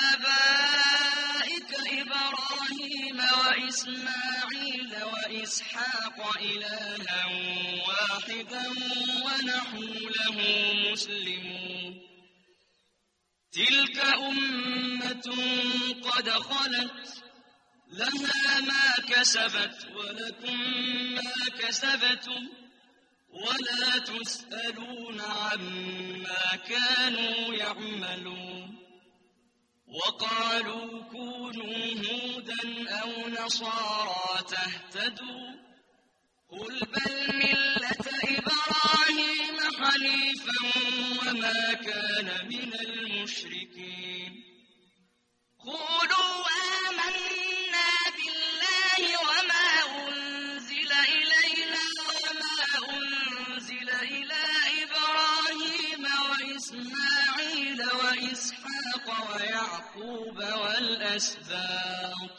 A: آبائك إبراهيم وإسماعيل وإسحاق إلها واحدا ونحن له مسلمون تلك أمة قد خلت لها ما كسبت ولكم ما كسبتم ولا تسألون عما كانوا يعملون وقالوا كونوا هودا أو نصارى تهتدوا قل بل ملة والأسباط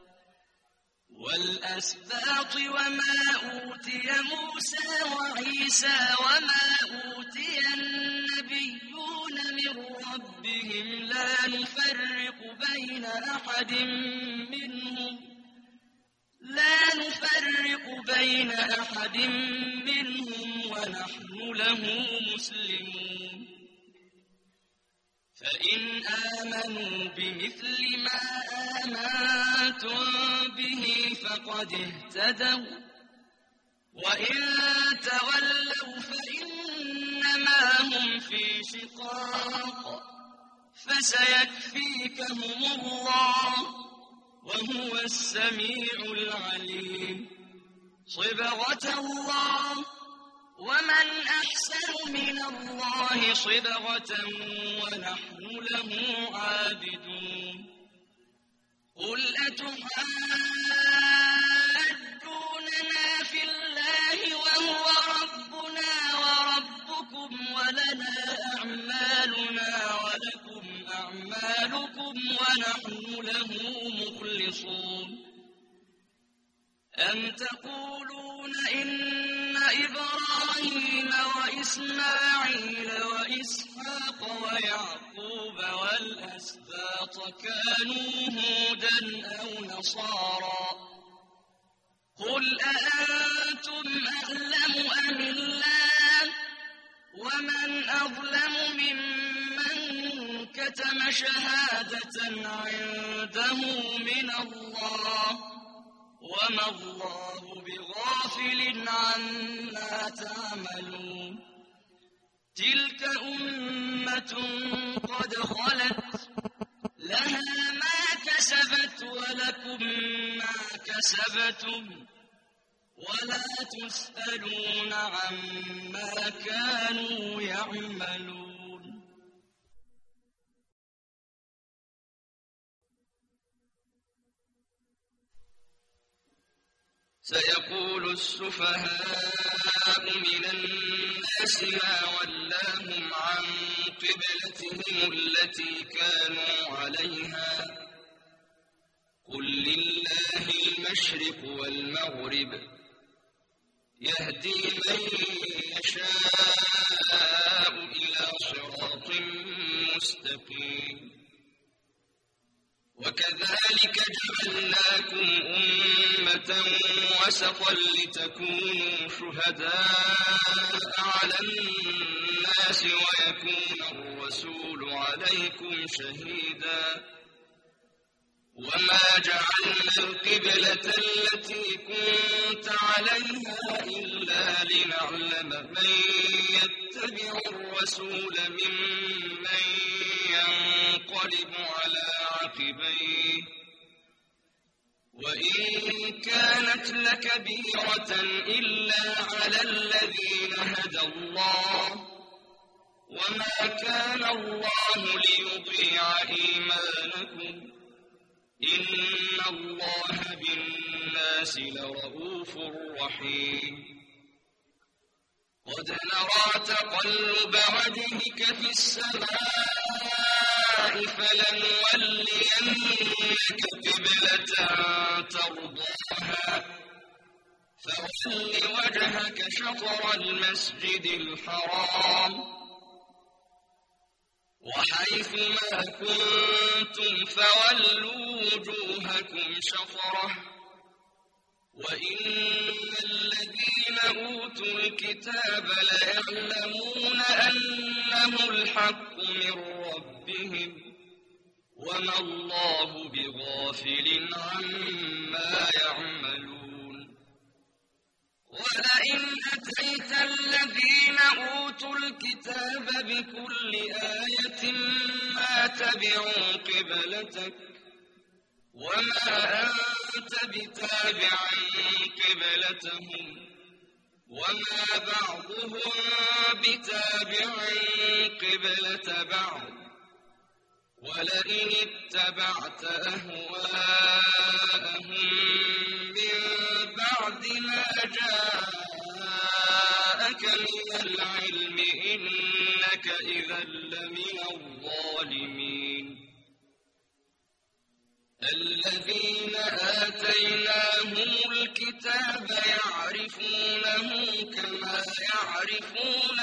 A: والأسباط وما أوتي موسى وعيسى وما أوتي النبيون من ربهم لا نفرق بين أحد منهم لا نفرق بين أحد منهم ونحن له مسلمون فإن آمنوا بمثل ما آمنتم به فقد اهتدوا وإن تولوا فإنما هم في شقاق فسيكفيكهم الله وهو السميع العليم صبغة الله ومن أحسن من الله صبغة ونحن له عابدون قل أتحاجوننا في الله وهو ربنا وربكم ولنا أعمالنا ولكم أعمالكم ونحن له مخلصون أم تقولون إن إبراهيم وإسماعيل وإسحاق ويعقوب والأسباط كانوا هودا أو نصارى قل أأنتم أعلم أم الله ومن أظلم ممن كتم شهادة عنده من الله وما الله بغافل عما تعملون تلك أمة قد خلت لها ما كسبت ولكم ما كسبتم ولا تسألون عما كانوا يعملون سيقول السفهاء من الناس ما ولاهم عن قبلتهم التي كانوا عليها قل لله المشرق والمغرب يهدي من يشاء إلى صراط مستقيم وكذلك جعلناكم أمة وسطا لتكونوا شهداء على الناس ويكون الرسول عليكم شهيدا وما جعلنا القبلة التي كنت عليها إلا لنعلم من يتبع الرسول ممن ينقلب على عقبيه وإن كانت لكبيرة إلا على الذين هدى الله وما كان الله ليضيع إيمانكم إن الله بالناس لرءوف رحيم قد نرى تقلب وجهك في السماء فلنولينك قبلة ترضاها فول وجهك شطر المسجد الحرام وحيث ما كنتم فولوا وجوهكم شطره وإن الذين أوتوا الكتاب ليعلمون أنه الحق من ربهم وما الله بغافل عما يعملون ولئن أتيت الذين أوتوا الكتاب بكل آية ما تبعوا قبلتك وما أنت بتابع قبلتهم وما بعضهم بتابع قبلة بعض ولئن اتبعت أهواءهم من بعد ما جاءك من العلم إنك إذا لمن الظالمين الذين آتيناهم الكتاب يعرفونه كما يعرفون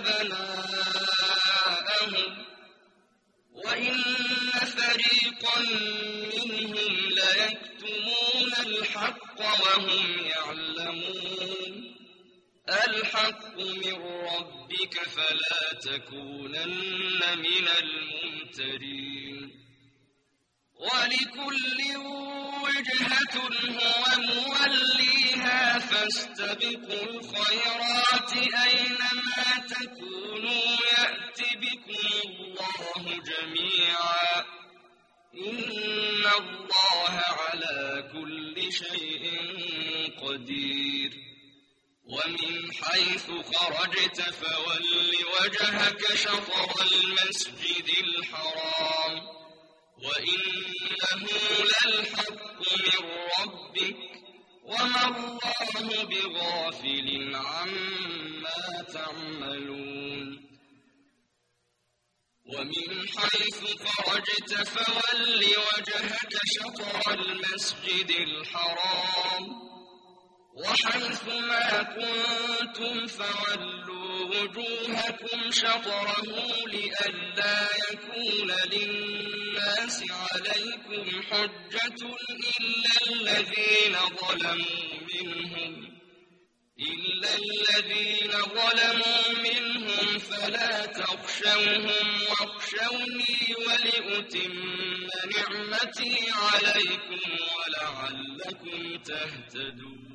A: أبناءهم وإن فريقا منهم ليكتمون الحق وهم يعلمون الحق من ربك فلا تكونن من الممترين ولكل وجهة هو موليها فاستبقوا الخيرات أينما تكونوا يأت بكم الله جميعا إن الله على كل شيء قدير ومن حيث خرجت فول وجهك شطر المسجد الحرام وإنه للحق من ربك وما الله بغافل عما تعملون ومن حيث خرجت فول وجهك شطر المسجد الحرام وحيث ما كنتم فولوا وجوهكم شطره لئلا يكون للناس عليكم حجة إلا الذين ظلموا منهم إلا الذين ظلموا منهم فلا تخشوهم واخشوني ولأتم نعمتي عليكم ولعلكم تهتدون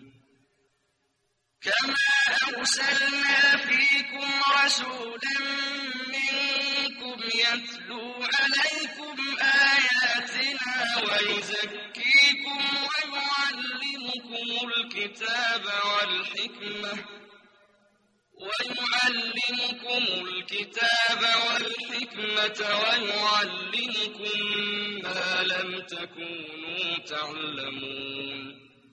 A: كما أرسلنا فيكم رسولا منكم يتلو عليكم آياتنا ويزكيكم ويعلمكم الكتاب والحكمة ويعلمكم الكتاب والحكمة ويعلمكم ما لم تكونوا تعلمون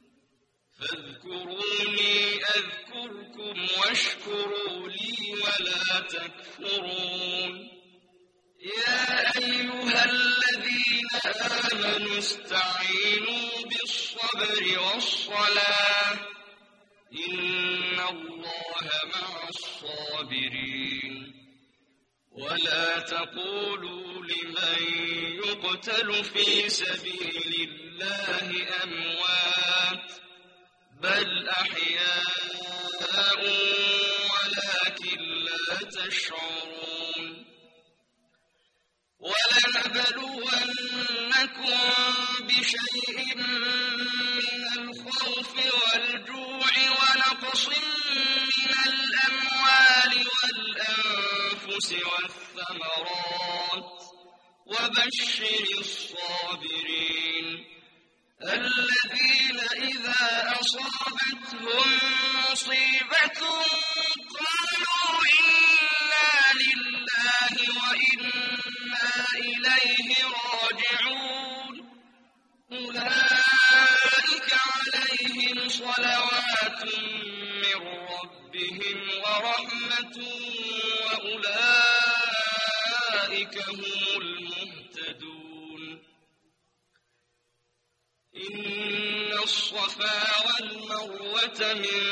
A: فاذكروني أذكركم واشكروا لي ولا تكفرون يا أيها الذين آمنوا استعينوا بالصبر والصلاة إن الله مع الصابرين ولا تقولوا لمن يقتل في سبيل الله أموات بل أحياء ولكن لا تشعرون ولنبلونكم بشيء من الخوف والجوع ونقص من الأموال والأنفس والثمرات وبشر الصابرين الذين إذا أصابتهم مصيبة قالوا إنا لله وإنا إليه راجعون أولئك عليهم صلوات من ربهم ورحمة وأولئك هم المهتدون إن الصفا والمروة من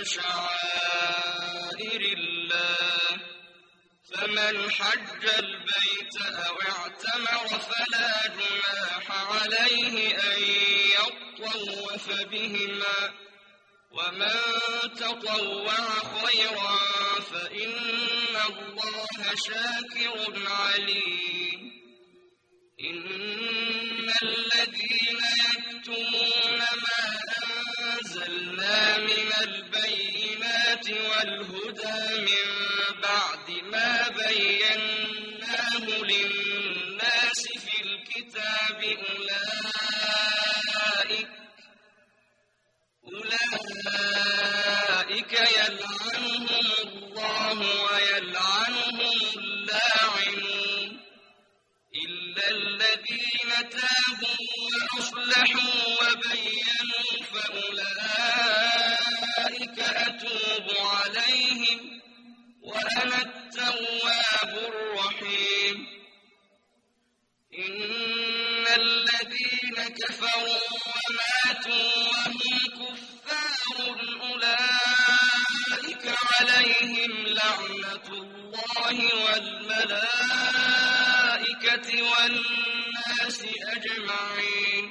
A: شعائر الله فمن حج البيت أو اعتمر فلا جناح عليه أن يطوف بهما ومن تطوع خيرا فإن الله شاكر عليم إن الذين يكتمون ما أنزلنا من البينات والهدى من بعد ما بيناه للناس في الكتاب أولئك أولئك يلعنهم الله ويلعنهم اللاعنون إلا الذين تابوا وأصلحوا وبينوا فأولئك أتوب عليهم وأنا التواب الرحيم إن الذين كفروا وماتوا وهم كفار أولئك عليهم لعنة الله والملائكة والناس أجمعين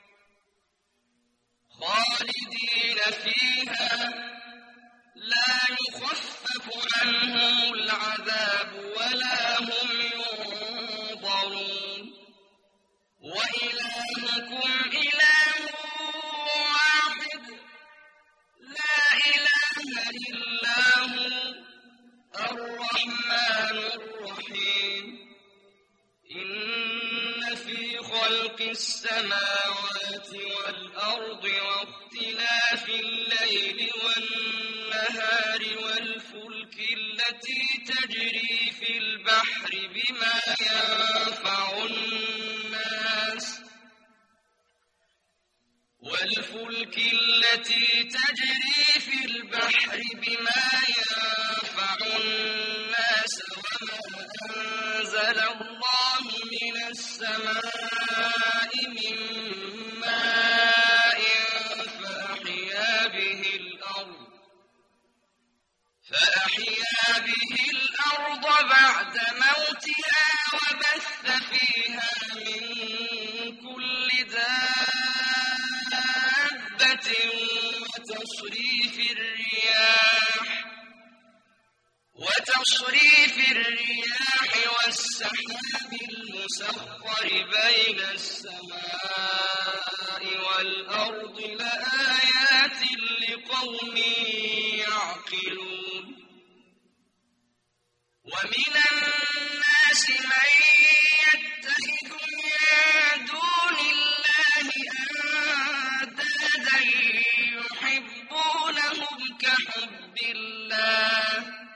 A: خالدين فيها لا يخفف عنهم العذاب ولا هم ينظرون وإلهكم إله واحد لا إله إلا هو الرحمن الرحيم إن في خلق السماوات والأرض واختلاف الليل والنهار والفلك التي تجري في البحر بما ينفع الناس والفلك التي تجري في البحر بما ينفع الناس وما أنزل الله من السماء من ماء فأحيا به الأرض فأحيا به الأرض بعد موتها وبث فيها من كل دابة وتصريف الرياح وتصريف الرياح والسحاب المسخر بين السماء والأرض لآيات لقوم يعقلون ومن الناس من يتخذ من دون الله أندادا يحبونهم كحب الله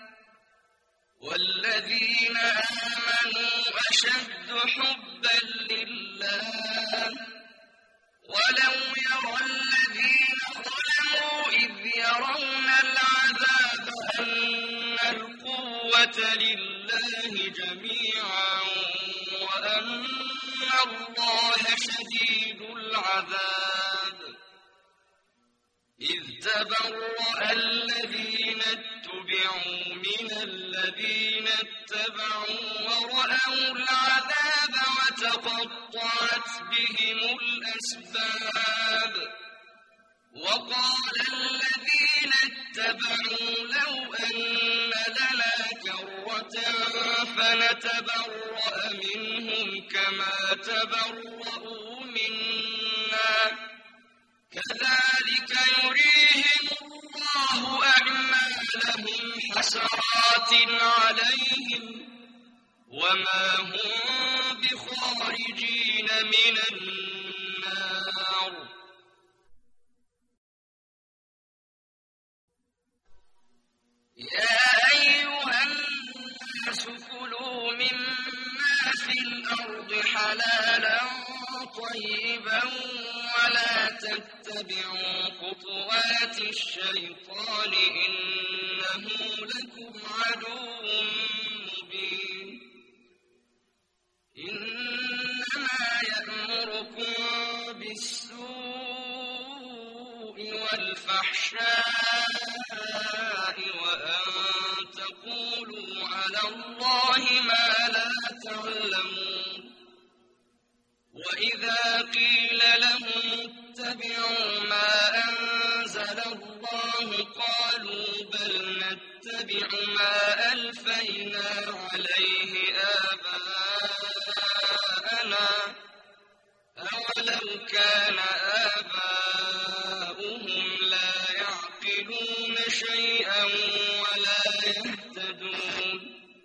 A: والذين آمنوا أشد حبا لله ولو يرى الذين ظلموا إذ يرون العذاب أن القوة لله جميعا وأن الله شديد العذاب إذ تبرأ الذين اتبعوا من الذين اتبعوا ورأوا العذاب وتقطعت بهم الأسباب وقال الذين اتبعوا لو أن لنا كرة فنتبرأ منهم كما تبرأوا منا كذلك يريهم الله أعمالهم حسرات عليهم وما هم بخارجين من النار يا أيها الناس كلوا مما في الأرض حلالا طيبا ولا تتبعوا خطوات الشيطان إنه لكم عدو مبين إنما يأمركم بالسوء والفحشاء وأن تقولوا على الله ما لا تعلمون وإذا قيل لهم اتبعوا ما أنزل الله قالوا بل نتبع ما ألفينا عليه آباءنا أولو كان آباؤهم لا يعقلون شيئا ولا يهتدون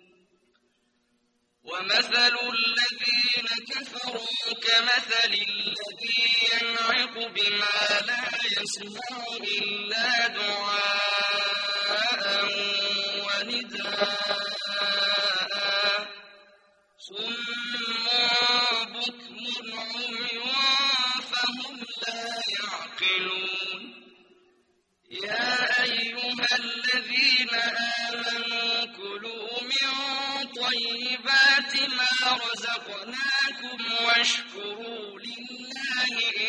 A: ومثل الذين كفروا كمثل الذي ينعق بما لا يسمع إلا دعاء ونداء صم بكم عمي فهم لا يعقلون يا أيها الذين آمنوا كلوا من طيبات ما رزقناكم واشكروا لله إن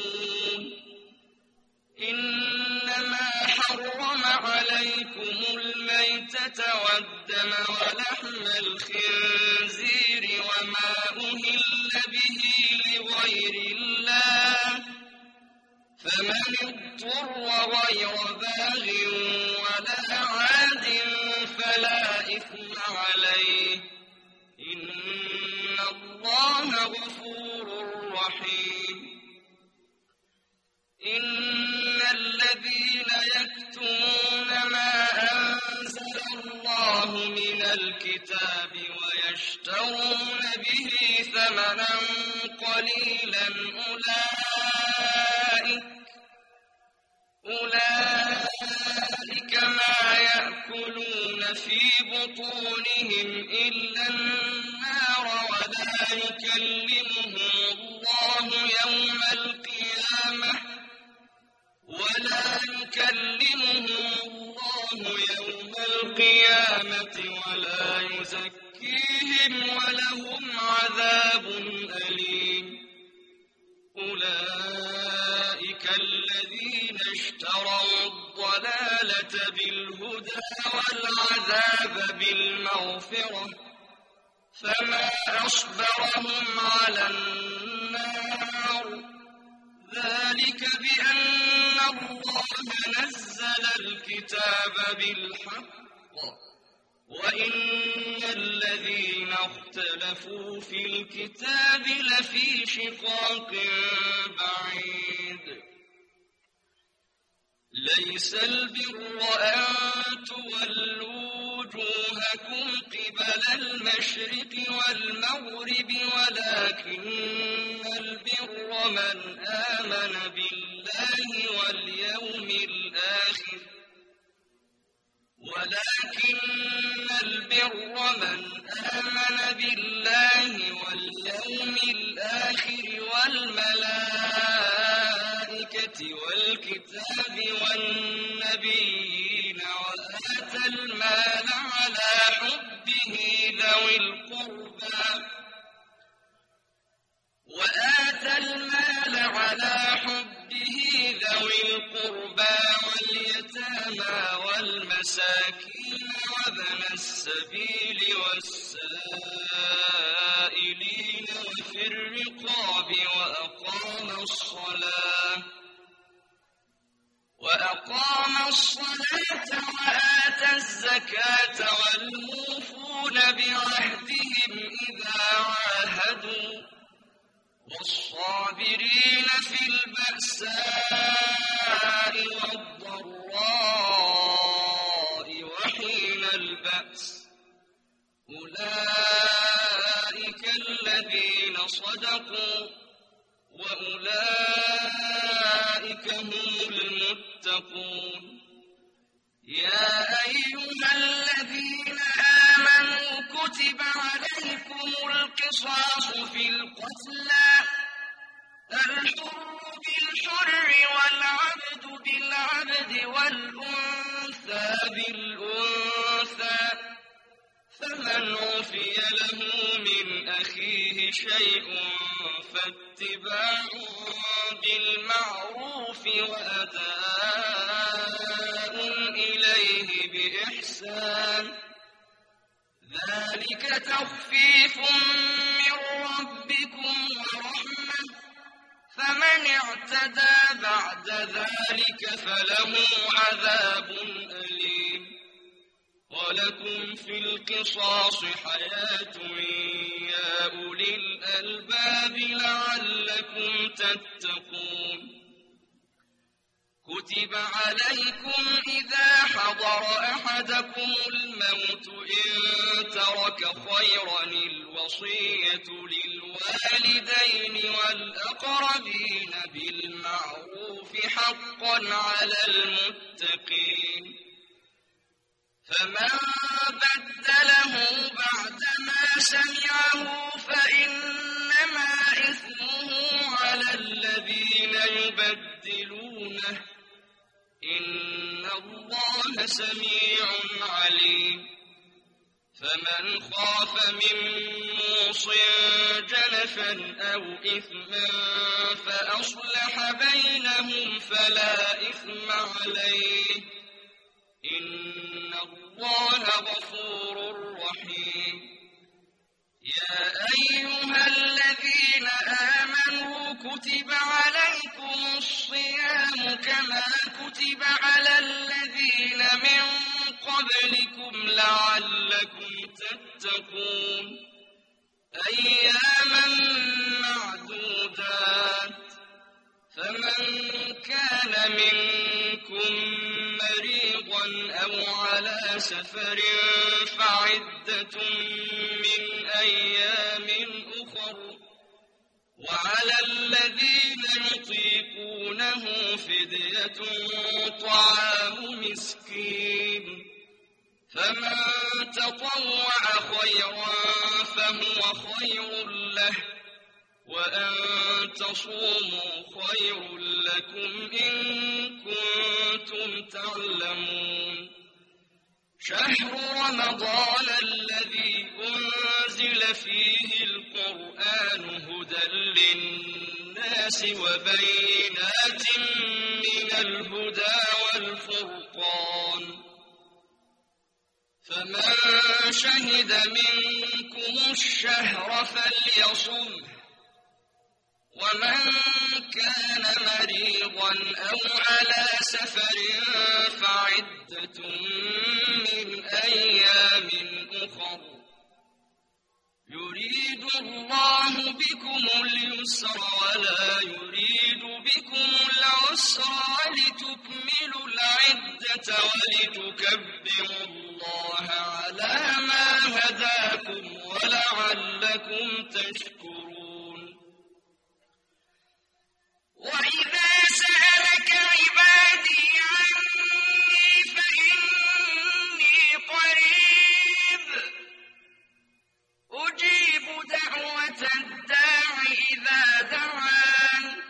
A: إنما حرم عليكم الميتة والدم ولحم الخنزير وما أهل به لغير الله فمن اضطر غير باغ ولا عاد فلا إثم عليه إن الله غفور رحيم. إن الذين يكتمون ما أنزل الله من الكتاب ويشترون به ثمنا قليلا أولئك أولئك ما يأكلون في بطونهم إلا النار ولا يكلمهم الله يوم القيامة ولا يكلمهم الله يوم القيامة ولا يزكيهم ولهم عذاب أليم. أولئك الذين اشتروا الضلالة بالهدى والعذاب بالمغفرة فما أصبرهم على النار ذلك بأن الله نزل الكتاب بالحق وإن الذين اختلفوا في الكتاب لفي شقاق بعيد. ليس البر أن تولوا وجوهكم قبل المشرق والمغرب ولكن البر من آمن بالله واليوم الآخر ولكن البر من آمن بالله واليوم الآخر والملائكة والكتاب والنبيين وآتى المال على حبه ذوي القربى وآتى المال على حبه ذوي القربى واليتامى والمساكين وابن السبيل والسائلين وفي الرقاب وأقام الصلاة وأقام الصلاة وآتى الزكاة والموفون بعهدهم إذا عاهدوا والصابرين في البأساء والضراء وحين البأس أولئك الذين صدقوا وأولئك هم المتقون. يا أيها الذين آمنوا كتب عليكم القصاص في القتلى الحر بالحر والعبد بالعبد والأنثى بالأنثى فمن عفي له من أخيه شيء فاتباع بالمعروف وأداء إليه بإحسان ذلك تخفيف من ربكم ورحمة فمن اعتدى بعد ذلك فله عذاب أليم. ولكم في القصاص حياة يا أولي الألباب لعلكم تتقون. كتب عليكم إذا حضر أحدكم الموت إن ترك خيرا الوصية للوالدين والأقربين بالمعروف حقا على المتقين. فمن بدله بعدما سمعه فإنما إثمه على الذين يبدلونه إن الله سميع عليم. فمن خاف من موص جنفا أو إثما فأصلح بينهم فلا إثم عليه إن الله غفور رحيم يا أيها الذين آمنوا كتب عليكم الصيام كما كتب على الذين من قبلكم لعلكم تتقون أياما معدودات فمن كان منكم مريضا أو على سفر فعدة من أيام أخر وعلى الذين يطيقونه فدية طعام مسكين فمن تطوع خيرا فهو خير له وأن تصوموا خير لكم إن كنتم تعلمون شهر رمضان الذي أنزل فيه القرآن هدى للناس وبينات من الهدى والفرقان فمن شهد منكم الشهر فليصمه ومن كان مريضا أو على سفر فعدة من أيام أخر يريد الله بكم اليسر ولا يريد بكم العسر ولتكملوا العدة ولتكبروا الله على ما هداكم ولعلكم تشكرون وإذا سألك عبادي عني فإني قريب أجيب دعوة الداع إذا دعان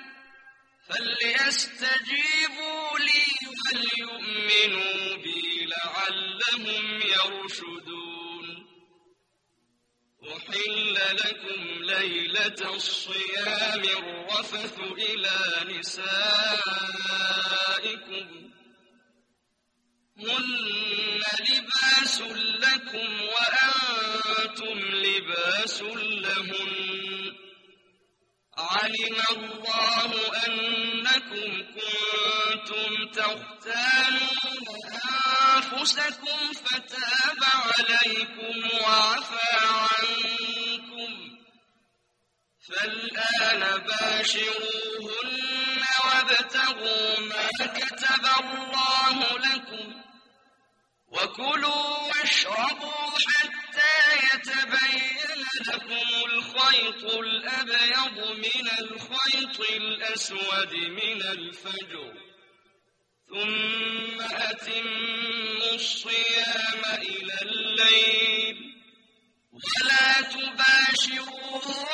A: فليستجيبوا لي وليؤمنوا بي لعلهم يرشدون أحل لكم ليلة الصيام الرفث إلى نسائكم هن لباس لكم وأنتم لباس لهن علم الله أنكم كنتم تختانون أنفسكم فتاب عليكم وعفى عنكم فالآن باشروهن وابتغوا ما كتب الله لكم وكلوا واشربوا حتى يتبين لكم الخيط الأبيض من الخيط الأسود من الفجر ثم أتموا الصيام إلى الليل ولا تباشروهن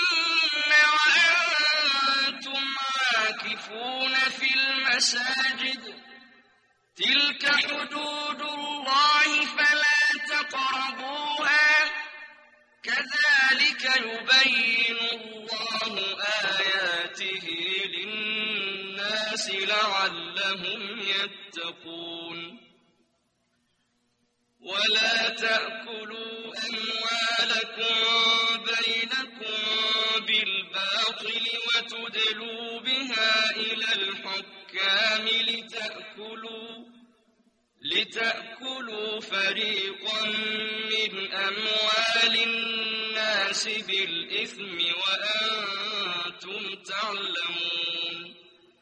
A: وأنتم عاكفون في المساجد تلك حدود الله فلا تقربوها كذلك يبين الله آياته للناس لعلهم يتقون ولا تأكلوا أموالكم بينكم بالباطل وتدلوا بها إلى الحكام لتأكلوا لتأكلوا فريقا من أموال الناس بالإثم وأنتم تعلمون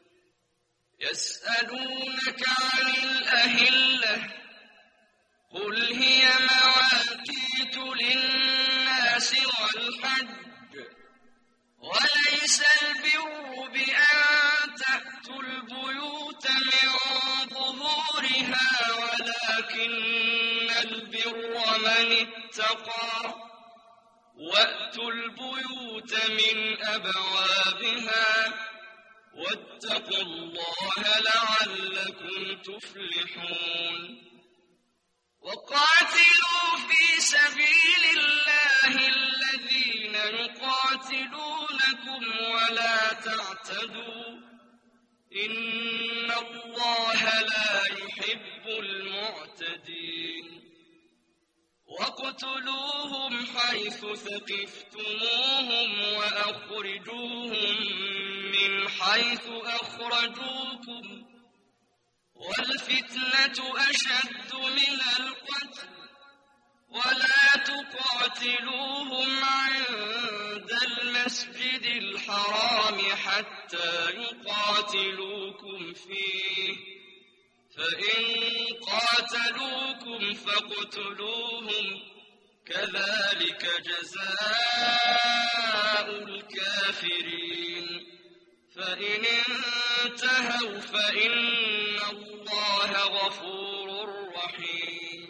A: يسألونك عن الأهلة قل هي مواقيت للناس والحج وليس البر بأن تأتوا البيوت من ظهورها ولكن البر من اتقى وأتوا البيوت من أبوابها واتقوا الله لعلكم تفلحون وقاتلوا في سبيل الله الذين يقاتلونكم ولا تعتدوا إن الله لا يحب المعتدين واقتلوهم حيث ثقفتموهم وأخرجوهم من حيث أخرجوكم والفتنة أشد من القتل ولا تقاتلوهم عند المسجد الحرام حتى يقاتلوكم فيه فإن قاتلوكم فاقتلوهم كذلك جزاء الكافرين فإن انتهوا فإن الله غفور رحيم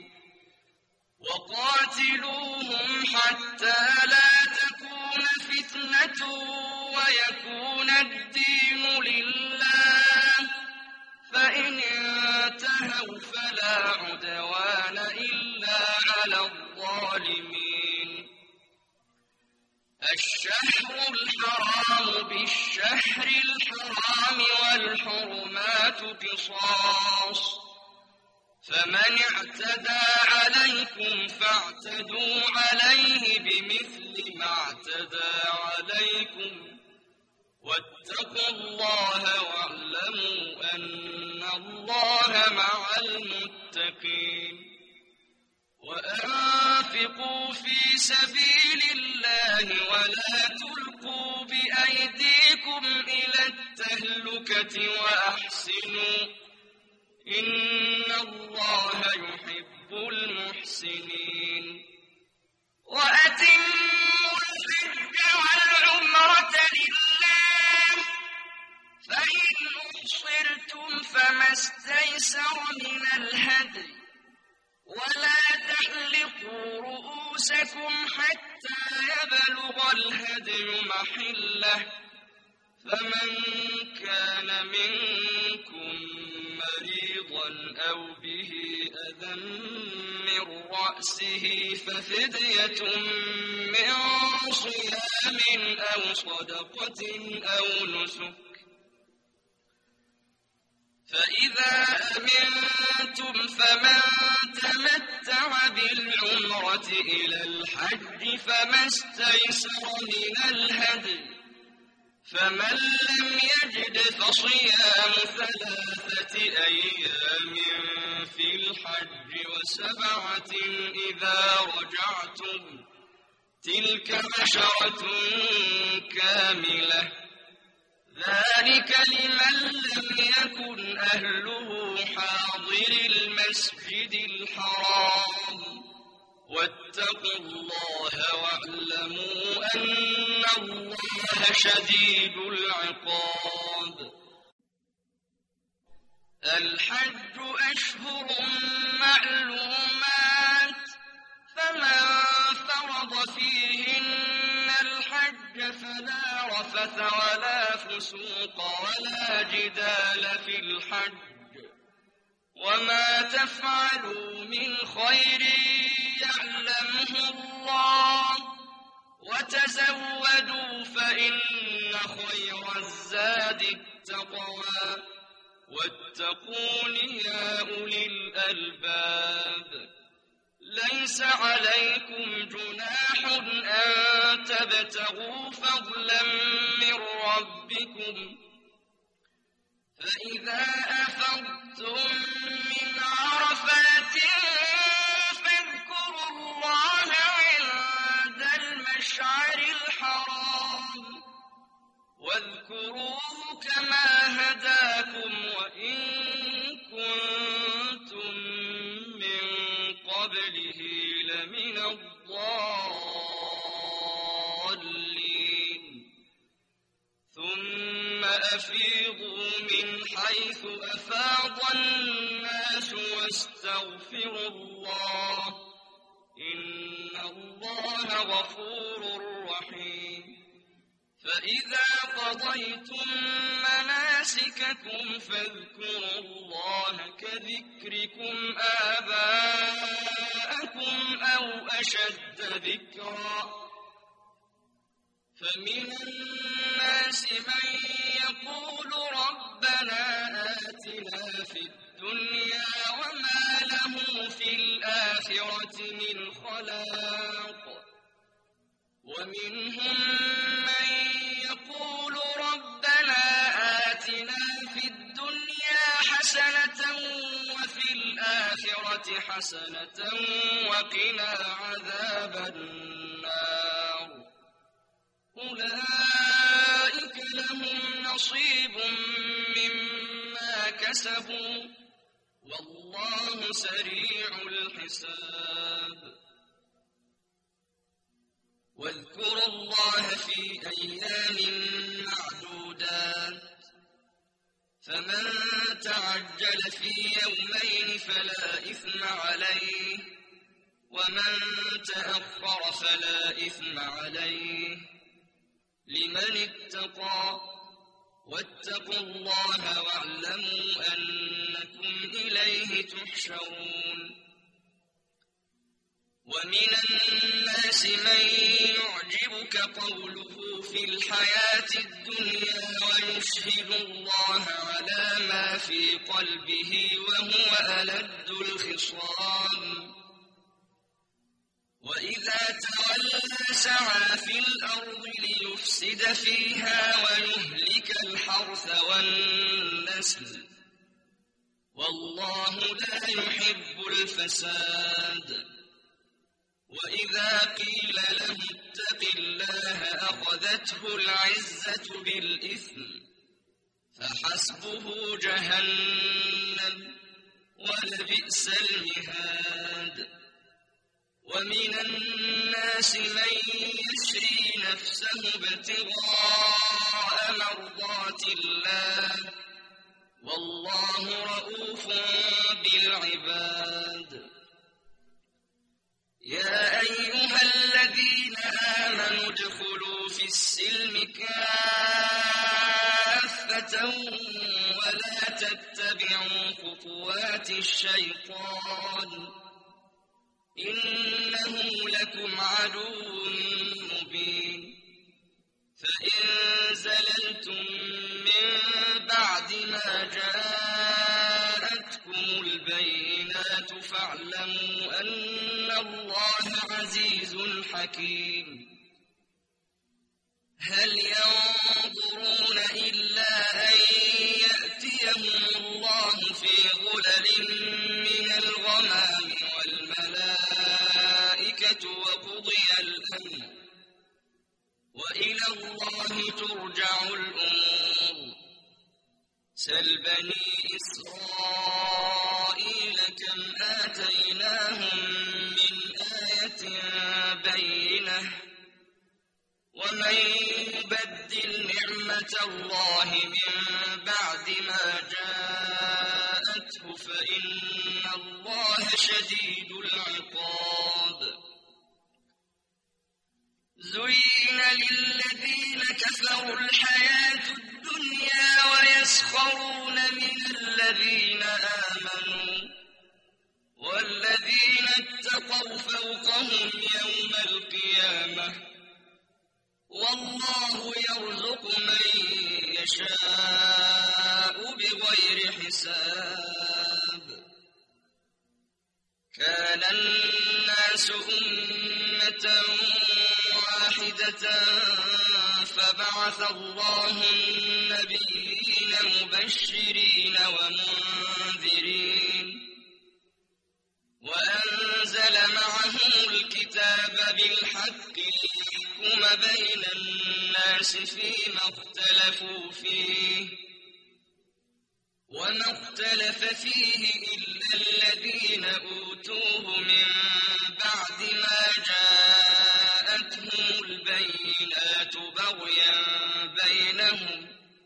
A: وقاتلوهم حتى لا تكون فتنة ويكون الدين لله فإن انتهوا فلا عدوان إلا على الظالمين الشهر الحرام بالشهر الحرام والحرمات قصاص فمن اعتدى عليكم فاعتدوا عليه بمثل ما اعتدى عليكم واتقوا الله واعلموا أن الله مع المتقين وأنفقوا في سبيل الله ولا تلقوا بأيديكم إلى التهلكة وأحسنوا إن الله يحب المحسنين وأتموا الحج والعمرة لله فإن أحصرتم فما استيسر من الهدي ولا تحلقوا رؤوسكم حتى يبلغ الهدي محله فمن كان منكم مريضا أو به أذى من رأسه ففدية من صيام أو صدقة أو نسك فإذا أمنتم فمن تمتع بالعمرة إلى الحج فما استيسر من الهدي فمن لم يجد فصيام ثلاثة أيام في الحج وسبعة إذا رجعتم تلك عشرة كاملة ذلك لمن لم يكن أهله حاضر المسجد الحرام واتقوا الله واعلموا أن الله شديد العقاب الحج أشهر معلومات فمن فرض فيهن الحج فلا رفث ولا فسوق ولا جدال في الحج وما تفعلوا من خير يعلمه الله وتزودوا فإن خير الزاد التقوى واتقون يا أولي الألباب ليس عليكم جناح أن تبتغوا فضلا من ربكم فإذا أفضتم من عرفات فاذكروا الله عند المشعر الحرام واذكروه كما هداكم وإن كنتم من قبله لمن الضالين ثم أفيضوا من حيث أفاض الناس واستغفروا الله إن الله غفور رحيم فإذا قضيتم مناسككم ذكرتكم فاذكروا الله كذكركم آباءكم أو أشد ذكرا فمن الناس من يقول ربنا آتنا في الدنيا وما له في الآخرة من خلاق ومنهم من يقول ربنا آتنا في الدنيا حسنة وفي الآخرة حسنة وقنا عذاب النار أولئك لهم نصيب مما كسبوا والله سريع الحساب واذكروا الله في أيام معدودات فمن تعجل في يومين فلا إثم عليه ومن تأخر فلا إثم عليه لمن اتقى واتقوا الله واعلموا أنكم إليه تحشرون ومن الناس من يعجبك قوله في الحياة الدنيا ويشهد الله على ما في قلبه وهو ألد الخصام وإذا تولى سعى في الأرض ليفسد فيها ويهلك الحرث والنسل والله لا يحب الفساد وإذا قيل له اتق الله أخذته العزة بالإثم فحسبه جهنم ولبئس المهاد ومن الناس من يشري نفسه ابتغاء مرضات الله والله رؤوف بالعباد يا أيها الذين آمنوا ادخلوا في السلم كافة ولا تتبعوا خطوات الشيطان إنه لكم عدو مبين فإن زللتم من بعد ما جاءتكم البينات فاعلموا أن الله عزيز حكيم هل ينظرون إلا أن يأتيهم الله في ظلل من الغمام والملائكة وقضي الأمر وإلى الله ترجع الأمور سل بني إسرائيل كم آتيناهم من آية بينة ومن يبدل نعمة الله من بعد ما جاءته فإن الله شديد العقاب زين للذين كفروا الحياة الدنيا ويسخرون من الذين آمنوا والذين اتقوا فوقهم يوم القيامة والله يرزق من يشاء بغير حساب كان الناس أمة واحدة فبعث الله النبيين مبشرين ومنذرين وأنزل معهم الكتاب بالحق ليحكم بين الناس فيما اختلفوا فيه وما اختلف فيه إلا الذين أوتوه من بعد ما جاءتهم البينات بغيا بينهم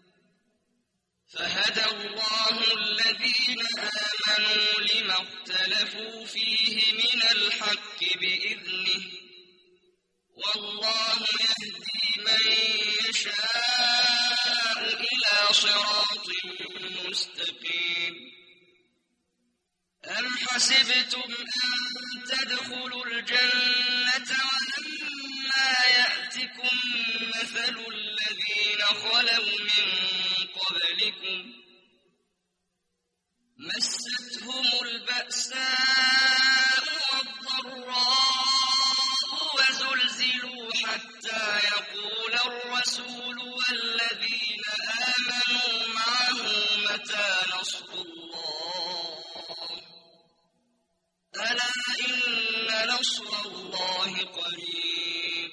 A: فهدى الله الذين آمنوا لما اختلفوا فيه من الحق بإذنه والله يهدي من يشاء إلى صراط أم حسبتم أن تدخلوا الجنة ولما يأتكم مثل الذين خلوا من قبلكم مستهم البأساء والضراء وزلزلوا حتى يقول الرسول والذين آمنوا معه متى نصر الله ألا إن نصر الله قريب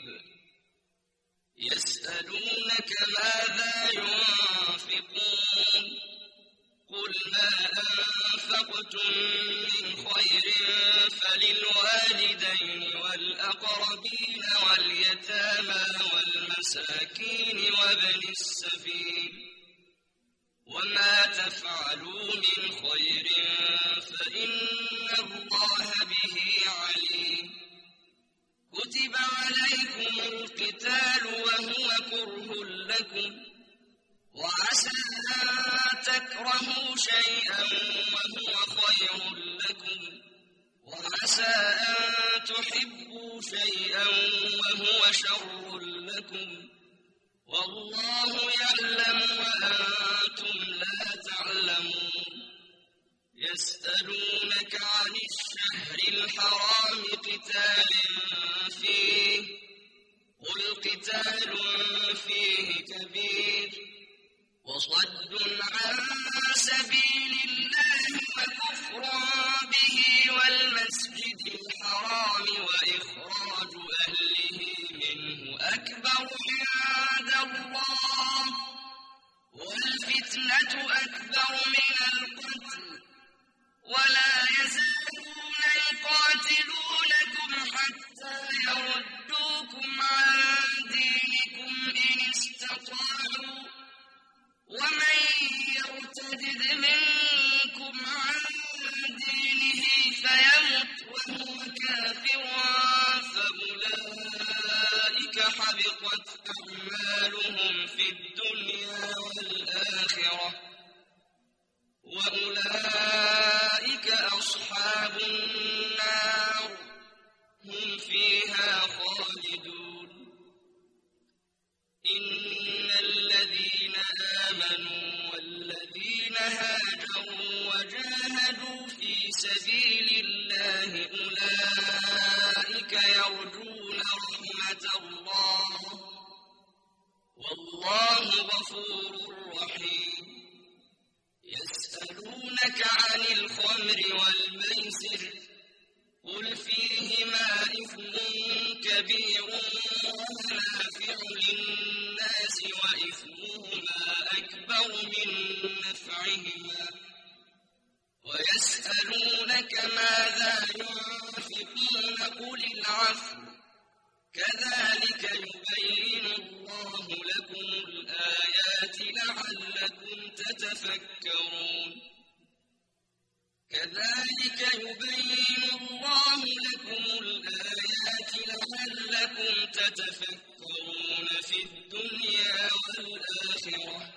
A: يسألونك ماذا ينفقون قل ما أنفقتم من خير فللوالدين والأقربين واليتامى والمساكين وابن السبيل وما تفعلوا من خير فإن الله به عليم كتب عليكم القتال وهو كره لكم وعسى أن تكرهوا شيئا وهو خير لكم وعسى أن تحبوا شيئا وهو شر لكم والله يعلم وأنتم لا تعلمون يسألونك عن الشهر الحرام قتال فيه قل قتال فيه كبير وصد عن سبيل الله وكفر به والمسجد الحرام وإخراج أهله منه أكبر عند الله والفتنة أكبر من القتل ولا يزالون يقاتلونكم حتى يردوكم عن دينكم إن استطاعوا ومن يرتد منكم عن دينه فيمت وهو كافر فأولئك حبطت أعمالهم في الدنيا والآخرة وأولئك أصحاب النار هم فيها خالدون إن الذين آمنوا والذين هاجروا وجاهدوا في سبيل الله أولئك يرجون رحمة الله والله غفور رحيم يسألونك عن الخمر والميسر قل فيهما إثم كبير ومنافع للناس وإثمهما أكبر من نفعهما ويسألونك ماذا ينفقون قل العفو كذلك يبين الله لكم الآيات لعلكم تتفكرون كذلك يبين الله لكم الآيات لعلكم تتفكرون في الدنيا والآخرة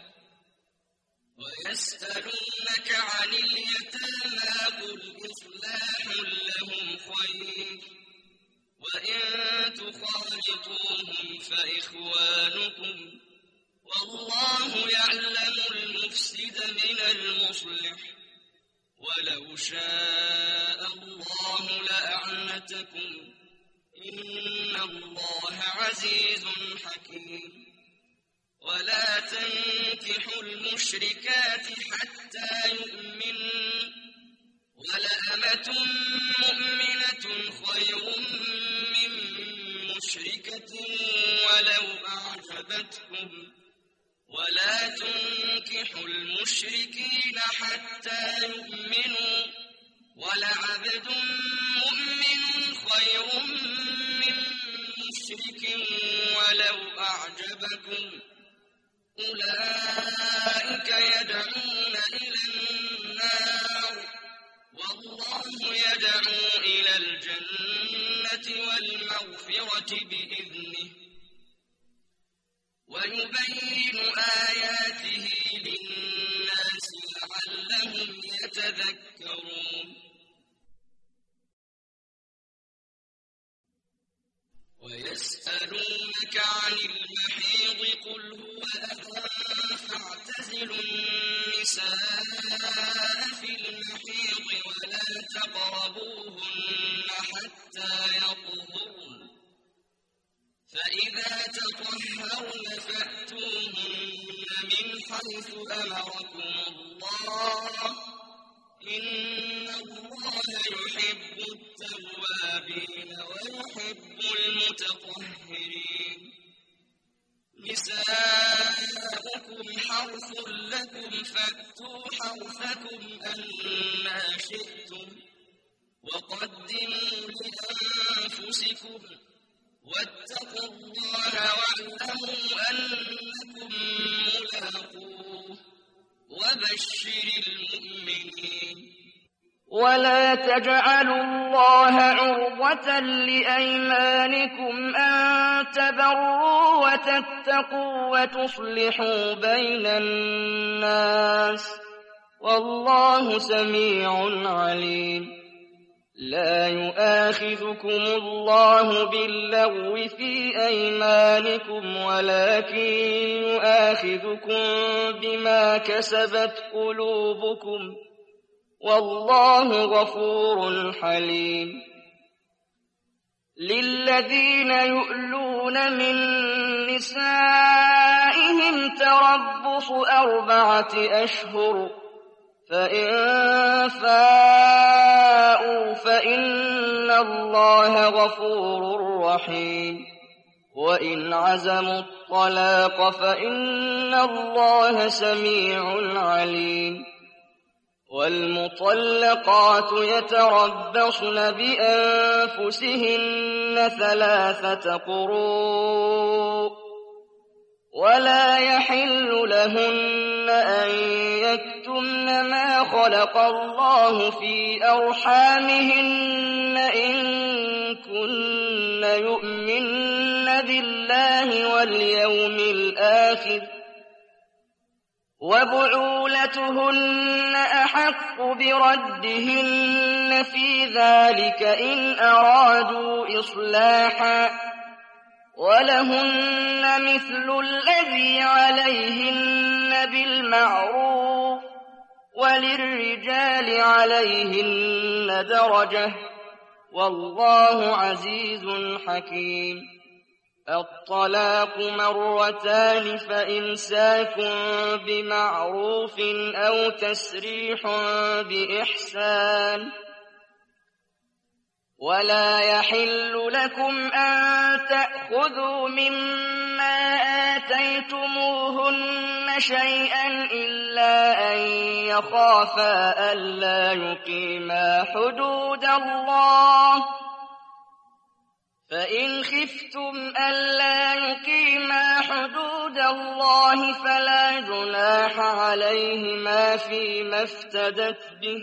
A: ويسألونك عن اليتامى قل إصلاح لهم خير وإن تخالطوهم فإخوانكم والله يعلم المفسد من المصلح ولو شاء الله لأعنتكم إن الله عزيز حكيم ولا تنكحوا المشركات حتى يؤمنوا ولأمة مؤمنة خير من مشركة ولو أعجبتكم ولا تنكحوا المشركين حتى يؤمنوا ولعبد مؤمن خير من مشرك ولو أعجبكم أولئك يدعون إلى النار والله يدعو إلى الجنة والمغفرة بإذنه ويبين آياته للناس لعلهم يتذكرون
B: ويسألونك عن المحيض قل هو أذى فاعتزلوا النساء في المحيض ولا تقربوهن حتى يطهرن فإذا تطهرن فأتوهن من حيث أمركم الله إن الله يحب التوابين ويحب المتطهرين نساؤكم حرث لكم فأتوا حرثكم أنى شئتم وقدموا لأنفسكم واتقوا الله واعلموا أنكم ملاقوه وبشر المؤمنين
A: ولا تجعلوا الله عرضة لأيمانكم أن تبروا وتتقوا وتصلحوا بين الناس والله سميع عليم لا يؤاخذكم الله باللغو في أيمانكم ولكن يؤاخذكم بما كسبت قلوبكم والله غفور حليم للذين يؤلون من نسائهم تربص أربعة أشهر فإن فاءوا فإن الله غفور رحيم وإن عزموا الطلاق فإن الله سميع عليم والمطلقات يتربصن بأنفسهن ثلاثة قروء ولا يحل لهن أن يكتمن ما خلق الله في أرحامهن إن كن يؤمن بالله واليوم الآخر وبعولتهن أحق بردهن في ذلك إن أرادوا إصلاحا ولهن مثل الذي عليهن بالمعروف وللرجال عليهن درجة والله عزيز حكيم الطلاق مرتان فإمساك بمعروف أو تسريح بإحسان ولا يحل لكم أن تأخذوا مما آتيتموهن شيئا إلا أن يخافا ألا يقيما حدود الله فإن خفتم ألا يقيما حدود الله فلا جناح عليهما فيما افتدت به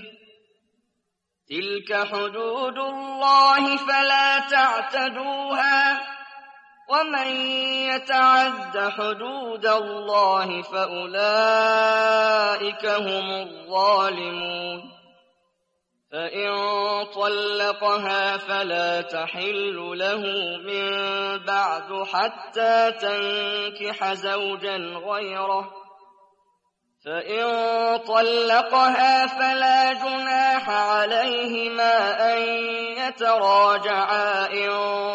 A: تلك حدود الله فلا تعتدوها ومن يتعد حدود الله فأولئك هم الظالمون فإن طلقها فلا تحل له من بعد حتى تنكح زوجا غيره فإن طلقها فلا جناح عليهما أن يتراجعا إن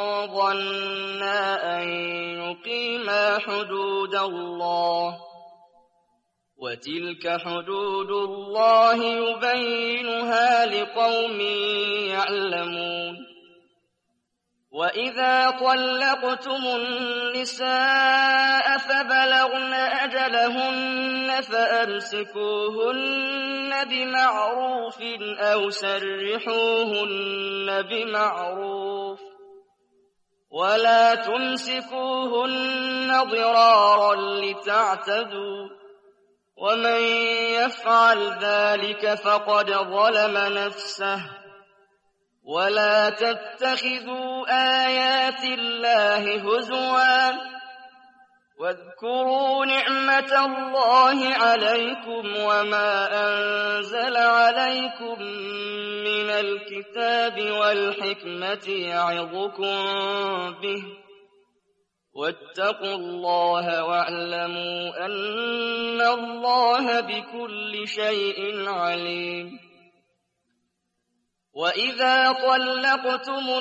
A: ظنا أن يقيما حدود الله وتلك حدود الله يبينها لقوم يعلمون وإذا طلقتم النساء فبلغن أجلهن فأمسكوهن بمعروف أو سرحوهن بمعروف ولا تمسكوهن ضرارا لتعتدوا ومن يفعل ذلك فقد ظلم نفسه ولا تتخذوا آيات الله هزوا واذكروا نعمة الله عليكم وما أنزل عليكم من الكتاب والحكمة يعظكم به واتقوا الله واعلموا أن الله بكل شيء عليم. وإذا طلقتم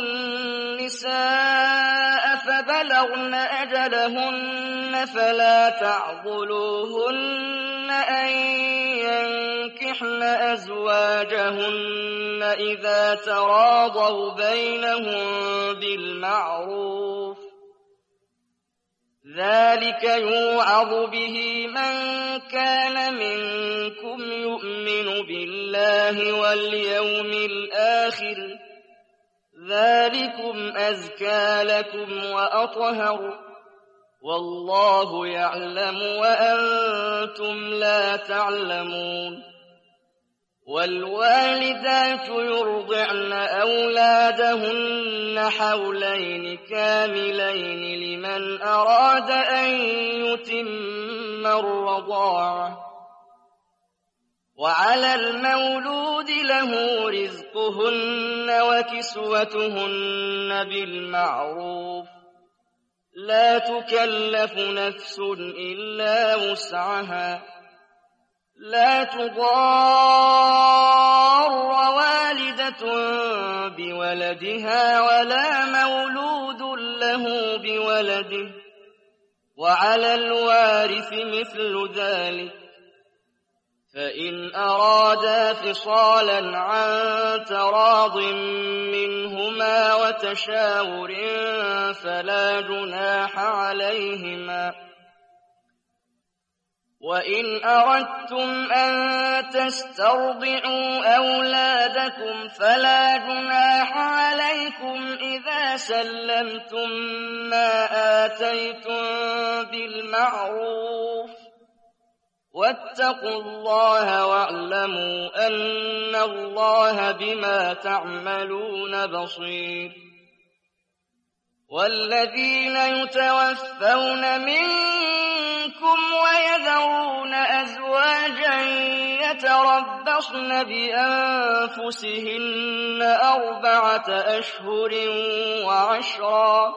A: النساء فبلغن أجلهن فلا تعضلوهن أن ينكحن أزواجهن إذا تراضوا بينهم بالمعروف، ذلك يوعظ به من كان منكم يؤمن بالله واليوم الآخر، ذلكم أزكى لكم وأطهر، والله يعلم وأنتم لا تعلمون. والوالدات يرضعن أولادهن حولين كاملين لمن أراد أن يتم الرضاعة، وعلى المولود له رزقهن وكسوتهن بالمعروف، لا تكلف نفس إلا وسعها، لا تضار والدة بولدها ولا مولود له بولده، وعلى الوارث مثل ذلك، فإن أرادا فصالا عن تراض منهما وتشاور فلا جناح عليهما. وإن أردتم أن تسترضعوا أولادكم فلا جناح عليكم إذا سلمتم ما آتيتم بالمعروف، واتقوا الله واعلموا أن الله بما تعملون بصير. والذين يتوفون منكم ويذرون أزواجا يتربصن بأنفسهن أربعة أشهر وعشرا،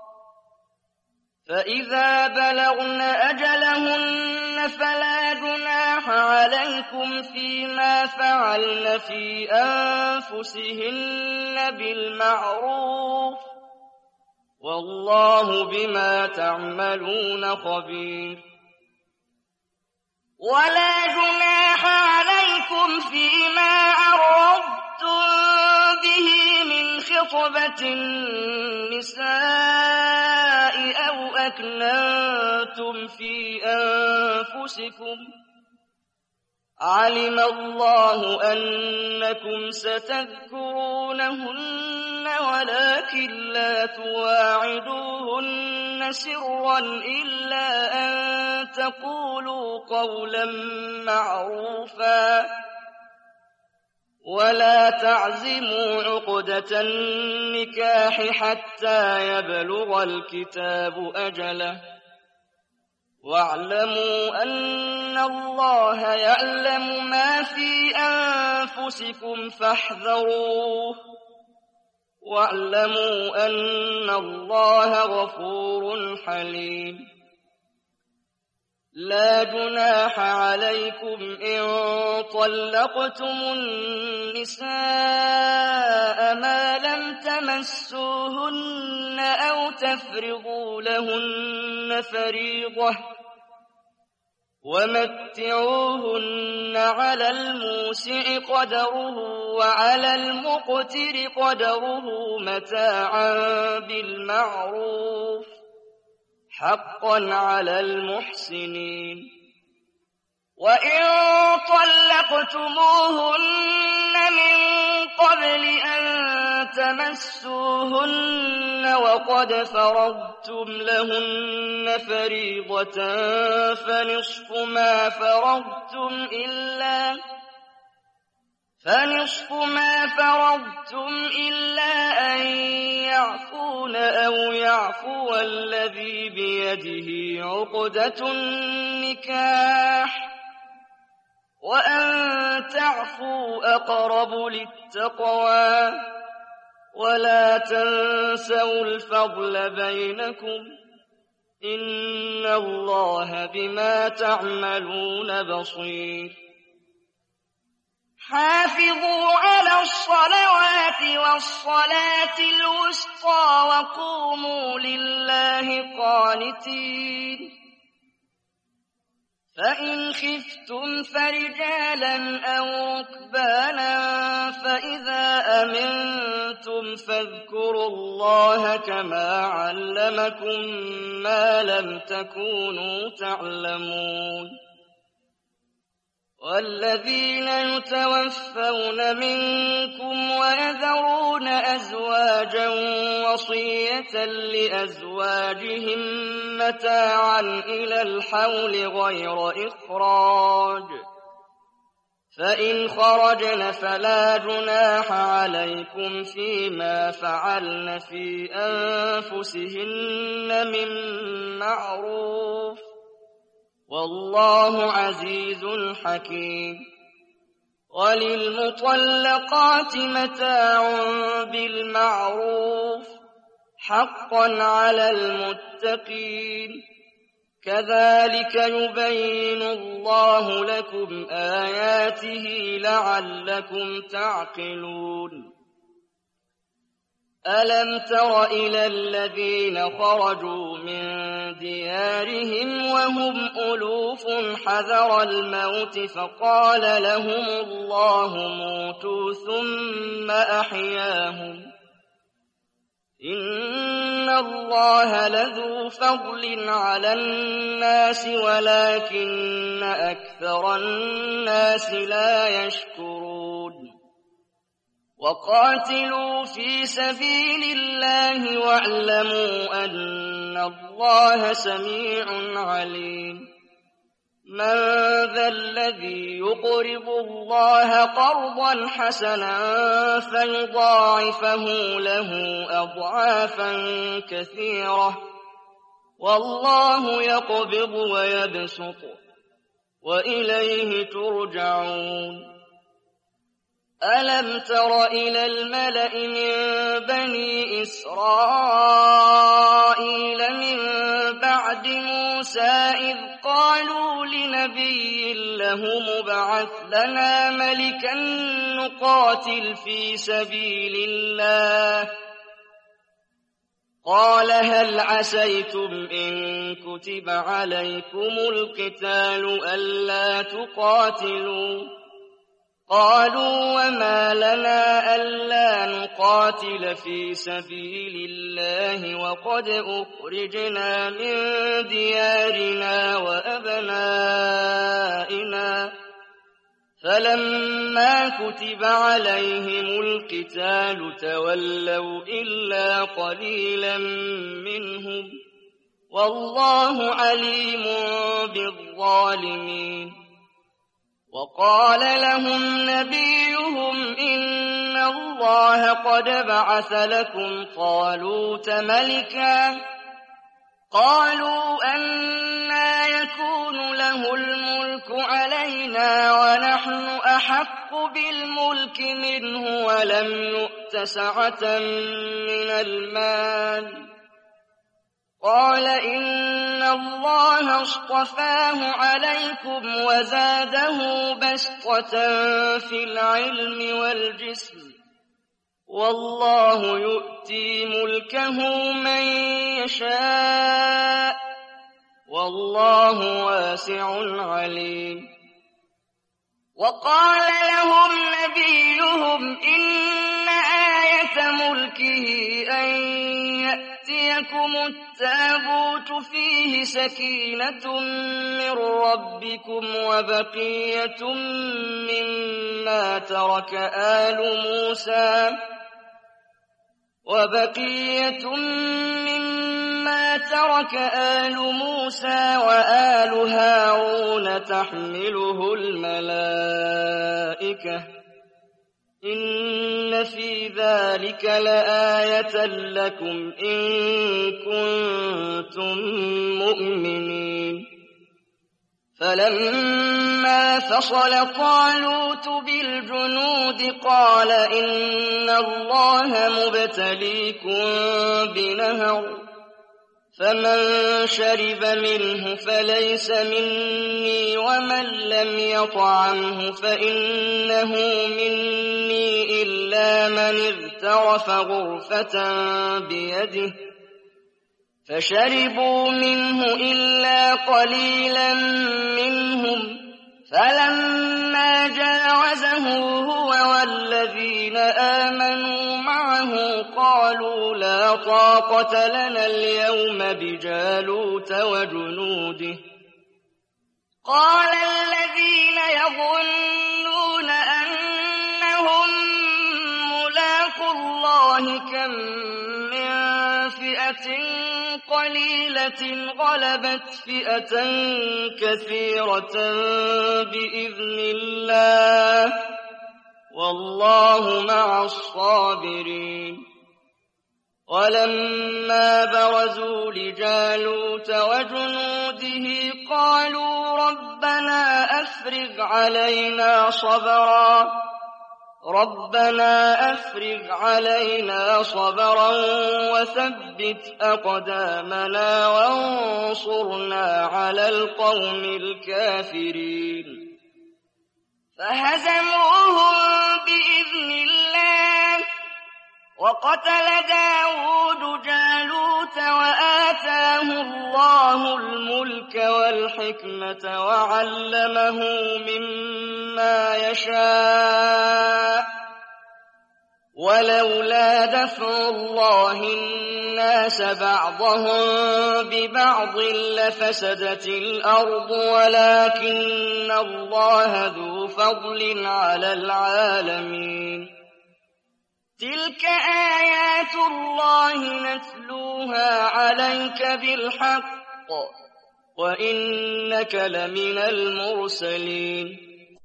A: فإذا بلغن أجلهن فلا جناح عليكم فيما فعلن في أنفسهن بالمعروف، والله بما تعملون خبير. ولا جناح عليكم فيما عرضتم به من خطبة النساء أو أكننتم في أنفسكم، علم الله أنكم ستذكرونهن ولكن لا تواعدوهن سرا إلا أن تقولوا قولا معروفا، ولا تعزموا عقدة النكاح حتى يبلغ الكتاب أجله، واعلموا أن الله يعلم ما في أنفسكم فاحذروه، واعلموا أن الله غفور حليم. لا جناح عليكم إن طلقتم النساء ما لم تمسوهن أو تفرضوا لهن فريضة، ومتعوهن على الموسع قدره وعلى المقتر قدره متاعا بالمعروف، حقا على المحسنين. وإن طلقتموهن من قبل أن تمسوهن وقد فرضتم لهن فريضة فنصف ما فرضتم إلا فنصف ما فرضتم إلا أن يعفون تحبون أو يعفو الذي بيده عقدة النكاح وأن تعفوا أقرب للتقوى ولا تنسوا الفضل بينكم إن الله بما تعملون بصير حافظوا على الصلوات والصلاة الوسطى وقوموا لله قانتين فإن خفتم فرجالا أو ركبانا فإذا أمنتم فاذكروا الله كما علمكم ما لم تكونوا تعلمون والذين يتوفون منكم ويذرون أزواجا وصية لأزواجهم متاعا إلى الحول غير إخراج فإن خرجن فلا جناح عليكم فيما فعلن في أنفسهن من معروف والله عزيز حكيم وللمطلقات متاع بالمعروف حقا على المتقين كذلك يبين الله لكم آياته لعلكم تعقلون ألم تر إلى الذين خرجوا من ديارهم وهم ألوف حذر الموت فقال لهم الله موتوا ثم أحياهم إن الله لذو فضل على الناس ولكن أكثر الناس لا يشكرون وقاتلوا في سبيل الله واعلموا أن الله سميع عليم من ذا الذي يقرض الله قرضا حسنا فيضاعفه له أضعافا كثيرة والله يقبض ويبسط وإليه ترجعون ألم تر إلى الملأ من بني إسرائيل من بعد موسى إذ قالوا لنبي له مبعث لنا ملكا نقاتل في سبيل الله قال هل عسيتم إن كتب عليكم القتال ألا تقاتلوا قالوا وما لنا ألا نقاتل في سبيل الله وقد أخرجنا من ديارنا وأبنائنا فلما كتب عليهم القتال تولوا إلا قليلا منهم والله عليم بالظالمين وقال لهم نبيهم إن الله قد بعث لكم طالوت ملكا قالوا أنى يكون له الملك علينا ونحن أحق بالملك منه ولم يؤت سعة من المال قال إن الله اصطفاه عليكم وزاده بسطة في العلم والجسم والله يؤتي ملكه من يشاء والله واسع عليم وقال لهم نبيهم إن آية ملكه أن يأتيكم التابوت فيه سكينة من ربكم وبقية مما ترك آل موسى وبقية مما ترك آل موسى وآل هارون تحمله الملائكة إن في ذلك لآية لكم إن كنتم مؤمنين فلما فصل طالوت بالجنود قال إن الله مبتليكم بنهر فمن شرب منه فليس مني ومن لم يطعمه فإنه مني إلا من اغترف غرفة بيده فشربوا منه إلا قليلا منهم فلما جاوزه هو والذين آمنوا معه قالوا لا طاقة لنا اليوم بجالوت وجنوده قال الذين يظنون أنهم ملاقو الله كم من فئة قليلة غلبت فئة كثيرة بإذن الله والله مع الصابرين ولما برزوا لجالوت وجنوده قالوا ربنا أفرغ علينا صبرا ربنا أفرغ علينا صبرا وثبت أقدامنا وانصرنا على القوم الكافرين فهزموهم بإذن الله وقتل داود جالوت وآتاه الله الملك والحكمة وعلمه مما يشاء ولولا دفع الله الناس بعضهم ببعض لفسدت الأرض ولكن الله ذو فضل على العالمين تلك آيات الله نتلوها عليك بالحق وإنك لمن المرسلين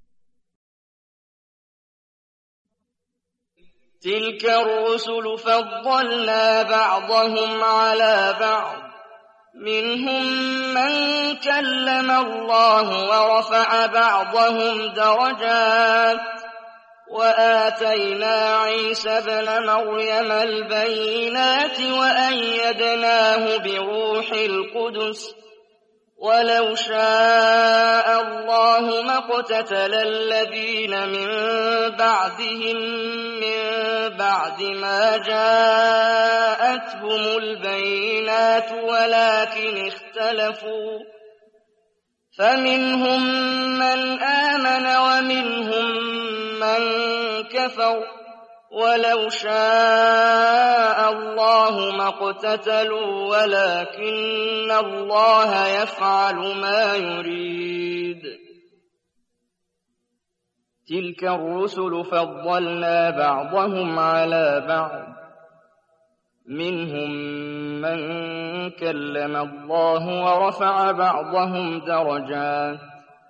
A: تلك الرسل فضلنا بعضهم على بعض منهم من كلم الله ورفع بعضهم درجات وآتينا عيسى ابن مريم البينات وأيدناه بروح القدس ولو شاء الله ما اقتتل الذين من بعدهم من بعد ما جاءتهم البينات ولكن اختلفوا فمنهم من آمن ومنهم من كفر ولو شاء الله ما اقتتلوا ولكن الله يفعل ما يريد تلك الرسل فضلنا بعضهم على بعض منهم من كلم الله ورفع بعضهم درجات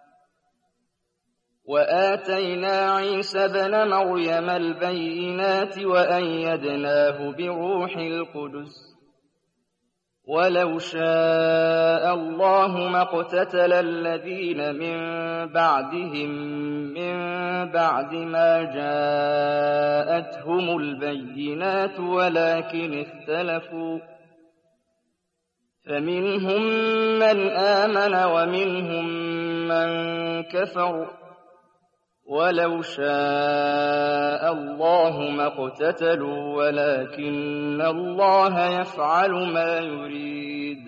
A: وآتينا عيسى ابن مريم البينات وأيدناه بروح القدس ولو شاء الله ما اقتتل الذين من بعدهم من بعد ما جاءتهم البينات ولكن اختلفوا فمنهم من آمن ومنهم من كفر ولو شاء الله ما اقتتلوا ولكن الله يفعل ما يريد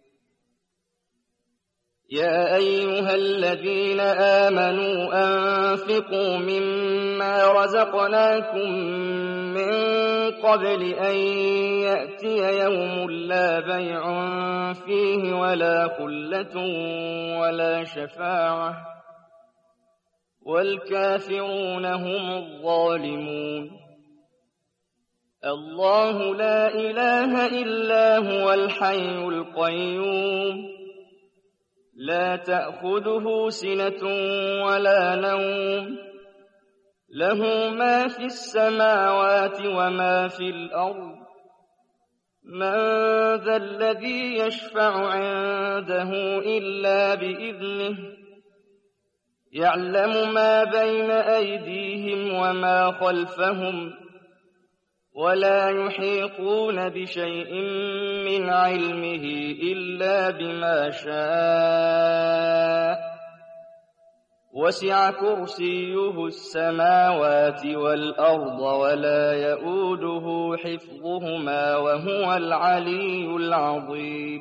A: يا أيها الذين آمنوا أنفقوا مما رزقناكم من قبل أن يأتي يوم لا بيع فيه ولا خلة ولا شفاعة والكافرون هم الظالمون الله لا إله إلا هو الحي القيوم لا تأخذه سنة ولا نوم له ما في السماوات وما في الأرض من ذا الذي يشفع عنده إلا بإذنه يعلم ما بين أيديهم وما خلفهم ولا يحيطون بشيء من علمه إلا بما شاء وسع كرسيه السماوات والأرض ولا يؤوده حفظهما وهو العلي العظيم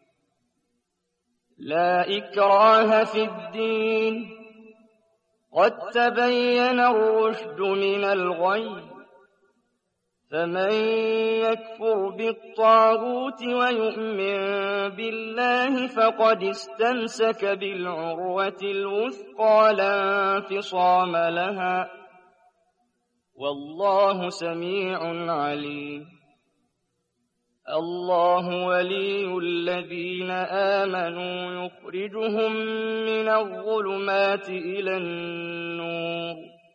A: لا إكراه في الدين قد تبين الرشد من الغي فمن يكفر بالطاغوت ويؤمن بالله فقد استمسك بالعروة الوثقى لا انفصام لها والله سميع عليم الله ولي الذين آمنوا يخرجهم من الظلمات إلى النور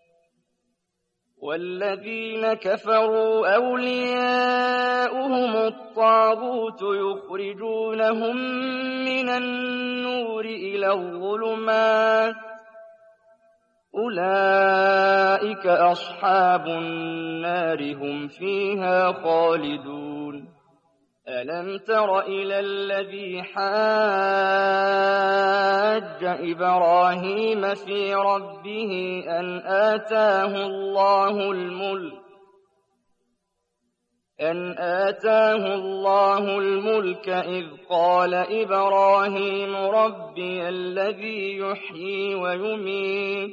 A: والذين كفروا أولياؤهم الطاغوت يخرجونهم من النور إلى الظلمات أولئك أصحاب النار هم فيها خالدون ألم تر إلى الذي حاج إبراهيم في ربه أن آتاه الله الملك أن آتاه الله الملك إذ قال إبراهيم ربي الذي يحيي ويميت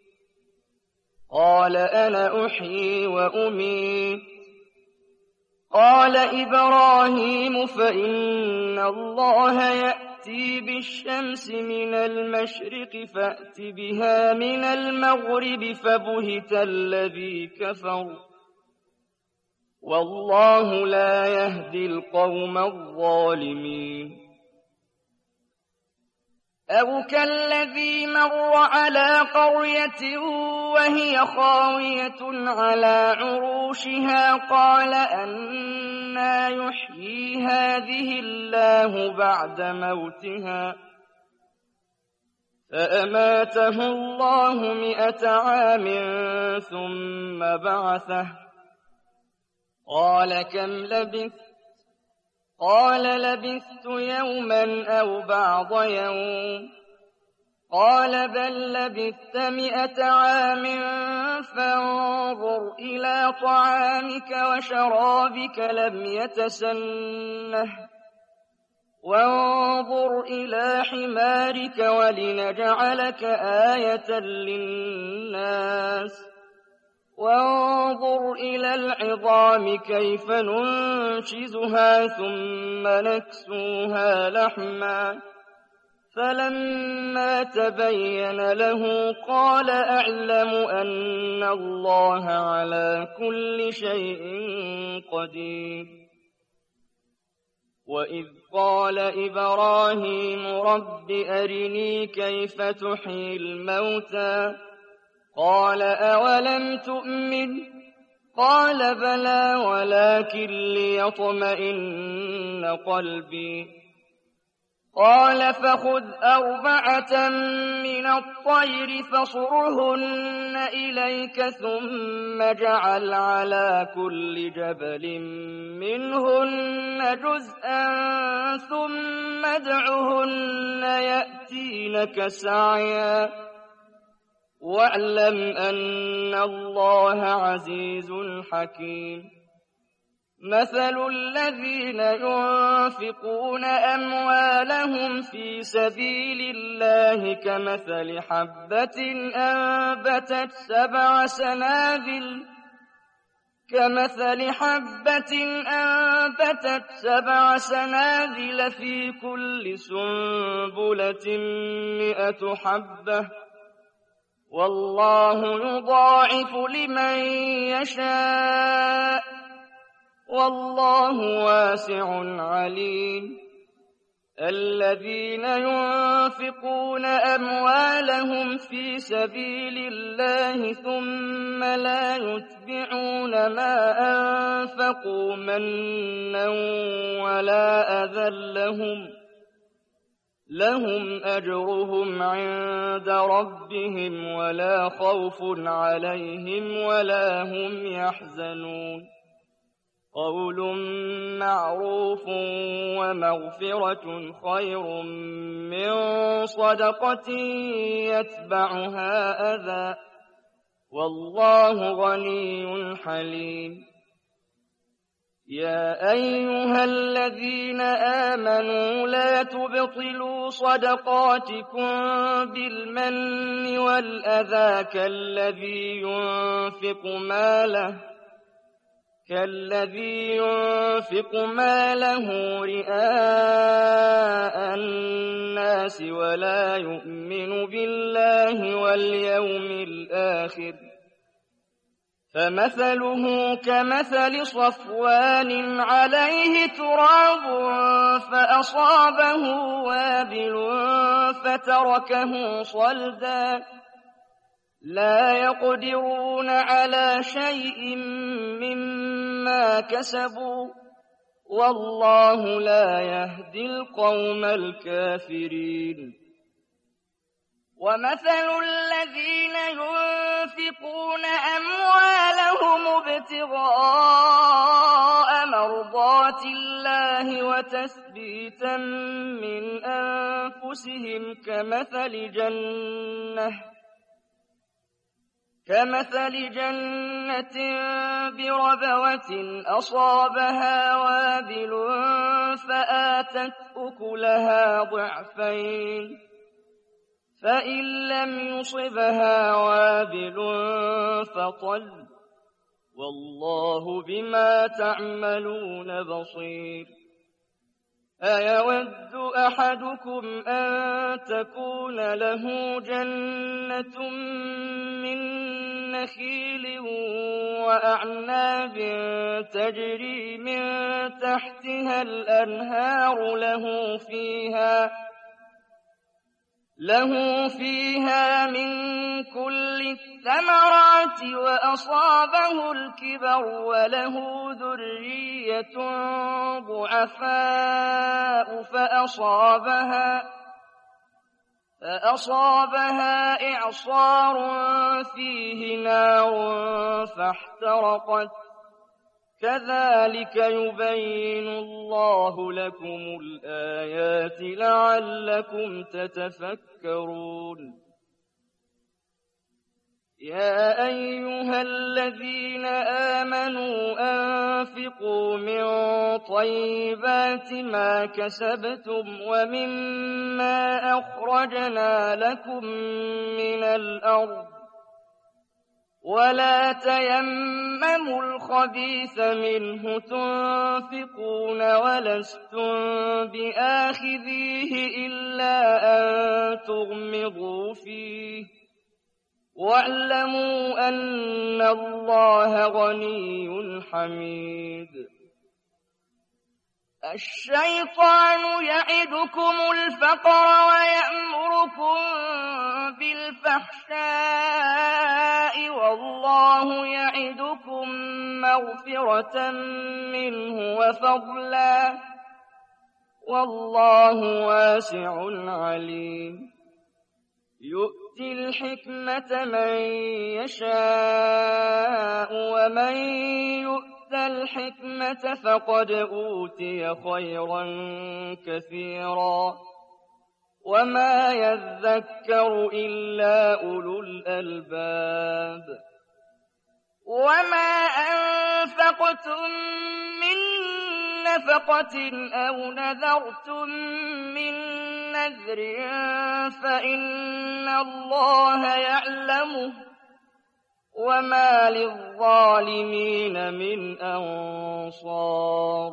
A: قال أنا أحيي وأميت قال إبراهيم فإن الله يأتي بالشمس من المشرق فأت بها من المغرب فبهت الذي كفر والله لا يهدي القوم الظالمين أو كالذي مر على قرية وهي خاوية على عروشها قال أنى يحيي هذه الله بعد موتها فأماته الله مئة عام ثم بعثه قال كم لبثت قال لبثت يوما أو بعض يوم قال بل لبثت مئة عام فانظر إلى طعامك وشرابك لم يتسنه وانظر إلى حمارك ولنجعلك آية للناس وانظر إلى العظام كيف ننشزها ثم نكسوها لحما فلما تبين له قال أعلم أن الله على كل شيء قدير وإذ قال إبراهيم رب أرني كيف تحيي الموتى قال أولم تؤمن قال بلى ولكن ليطمئن قلبي قال فخذ أربعة من الطير فصرهن إليك ثم اجعل على كل جبل منهن جزءا ثم ادعهن يأتينك سعيا واعلم أن الله عزيز حكيم مثل الذين ينفقون أموالهم في سبيل الله كمثل حبة أنبتت سبع سنابل كمثل حبة أنبتت سبع سنابل في كل سنبلة مئة حبة والله يضاعف لمن يشاء والله واسع عليم الذين ينفقون أموالهم في سبيل الله ثم لا يتبعون ما أنفقوا منا ولا أذى لهم لهم أجرهم عند ربهم ولا خوف عليهم ولا هم يحزنون قول معروف ومغفرة خير من صدقة يتبعها أذى والله غني حليم يا أيها الذين آمنوا لا تبطلوا صدقاتكم بالمن والأذى كالذي ينفق ماله كالذي ينفق ماله رئاء الناس ولا يؤمن بالله واليوم الآخر فمثله كمثل صفوان عليه تراب فأصابه وابل فتركه صلدا لا يقدرون على شيء مما كسبوا والله لا يهدي القوم الكافرين ومثل الذين ينفقون أموالهم ابتغاء مرضات الله وتثبيتا من أنفسهم كمثل جنة كمثل جنة بربوة أصابها وابل فآتت أكلها ضعفين فإن لم يصبها وابل فطل والله بما تعملون بصير أيود أحدكم أن تكون له جنة من نخيل وأعناب تجري من تحتها الأنهار له فيها له فيها من كل الثمرات وأصابه الكبر وله ذرية ضعفاء فأصابها فأصابها إعصار فيه نار فاحترقت كذلك يبين الله لكم الآيات لعلكم تتفكرون يا أيها الذين آمنوا أنفقوا من طيبات ما كسبتم ومما أخرجنا لكم من الأرض ولا تيمموا الخبيث منه تنفقون ولستم بآخذيه إلا أن تغمضوا فيه واعلموا أن الله غني حميد الشيطان يعدكم الفقر ويأمركم بالفحشاء والله يعدكم مغفرة منه وفضلا والله واسع عليم يؤتي الحكمة من يشاء ومن يؤتي الحكمة فقد أوتي خيرا كثيرا وما يذكر إلا أولو الألباب وما أنفقتم من نفقة أو نذرتم من نذر فإن الله يعلمه وما للظالمين من أنصار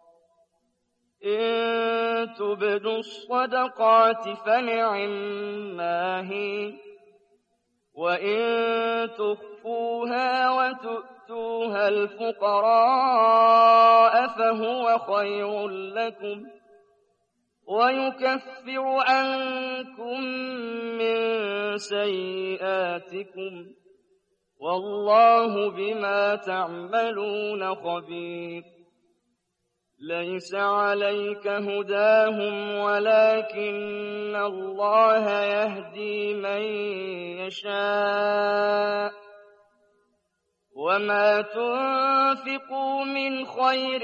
A: إن تبدوا الصدقات فنعما هي وإن تخفوها وتؤتوها الفقراء فهو خير لكم ويكفر عنكم من سيئاتكم والله بما تعملون خبير ليس عليك هداهم ولكن الله يهدي من يشاء وما تنفقوا من خير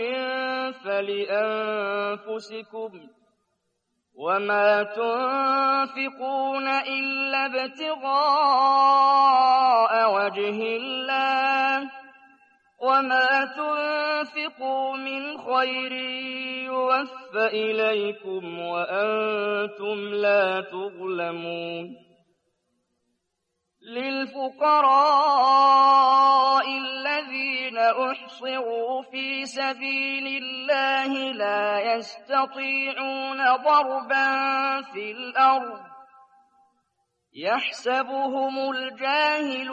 A: فلأنفسكم وما تنفقون إلا ابتغاء وجه الله وما تنفقوا من خير يوفى إليكم وأنتم لا تظلمون للفقراء الذين أحصروا في سبيل الله لا يستطيعون ضربا في الأرض يحسبهم الجاهل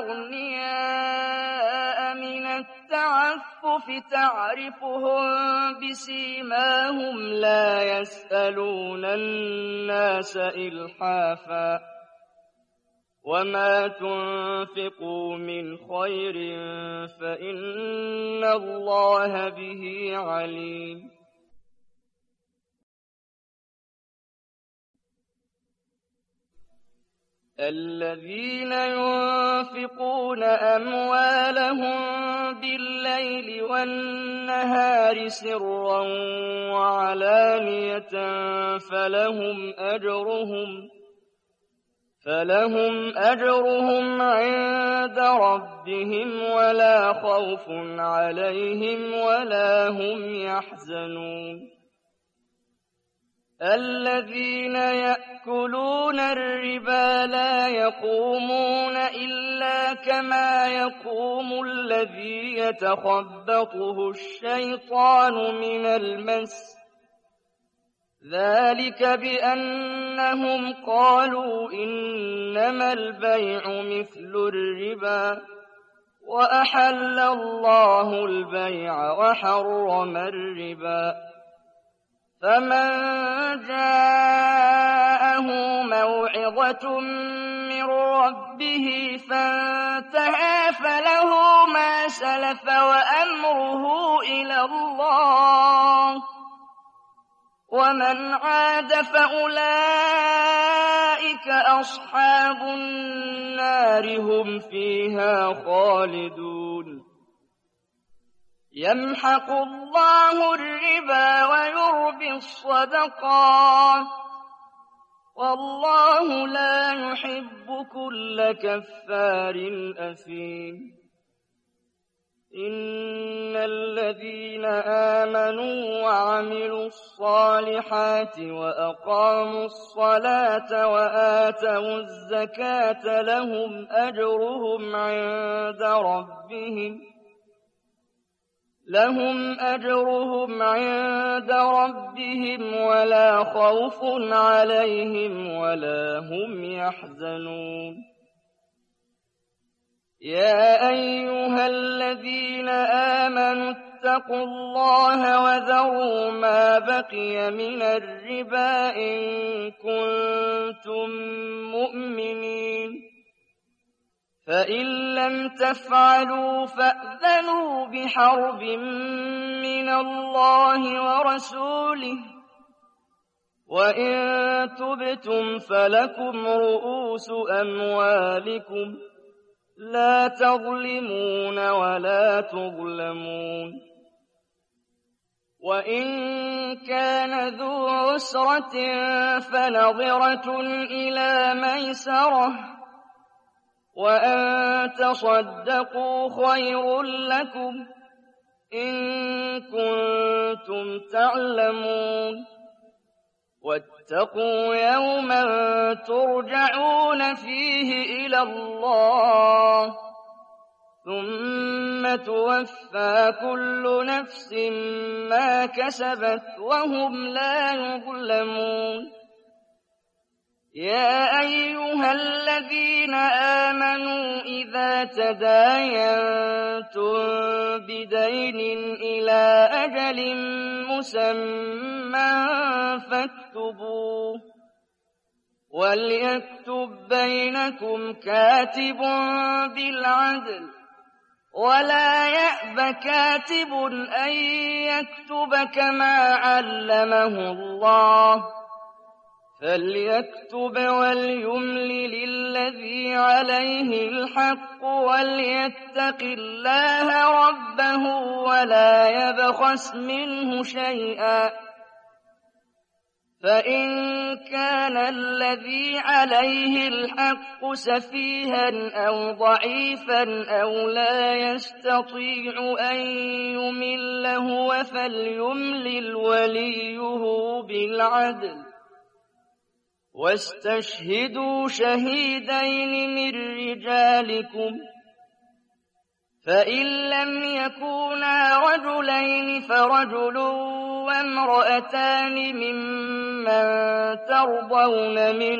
A: أغنياء من التعفف تعرفهم بسيماهم لا يسألون الناس إلحافا وما تنفقوا من خير فإن الله به عليم الذين ينفقون أموالهم بالليل والنهار سرا وعلانية فلهم أجرهم فلهم أجرهم عند ربهم ولا خوف عليهم ولا هم يحزنون الذين يأكلون الربا لا يقومون إلا كما يقوم الذي يتخبطه الشيطان من المس ذلك بأنهم قالوا إنما البيع مثل الربا وأحل الله البيع وحرم الربا فمن جاءه موعظة من ربه فانتهى فله ما سلف وأمره إلى الله ومن عاد فأولئك أصحاب النار هم فيها خالدون يمحق الله الربا ويربي الصدقات والله لا يحب كل كفار أثيم إن الذين آمنوا وعملوا الصالحات وأقاموا الصلاة وآتوا الزكاة لهم أجرهم عند ربهم لهم أجرهم عند ربهم ولا خوف عليهم ولا هم يحزنون يا أيها الذين آمنوا اتقوا الله وذروا ما بقي من الربا إن كنتم مؤمنين فإن لم تفعلوا فأذنوا بحرب من الله ورسوله وإن تبتم فلكم رؤوس أموالكم لا تظلمون ولا تظلمون وإن كان ذو عسرة فنظرة إلى ميسرة وأن تصدقوا خير لكم إن كنتم تعلمون واتقوا يوما ترجعون فيه إلى الله ثم توفى كل نفس ما كسبت وهم لا يظلمون يا أيها الذين آمنوا إذا تداينتم بدين إلى أجل مسمى فاكتبوه وليكتب بينكم كاتب بالعدل ولا يأب كاتب أن يكتب كما علمه الله فليكتب وليملل الذي عليه الحق وليتق الله ربه ولا يبخس منه شيئا فإن كان الذي عليه الحق سفيها أو ضعيفا أو لا يستطيع أن يمل هو فليملل وليه بالعدل واستشهدوا شهيدين من رجالكم فإن لم يكونا رجلين فرجل وامرأتان ممن ترضون من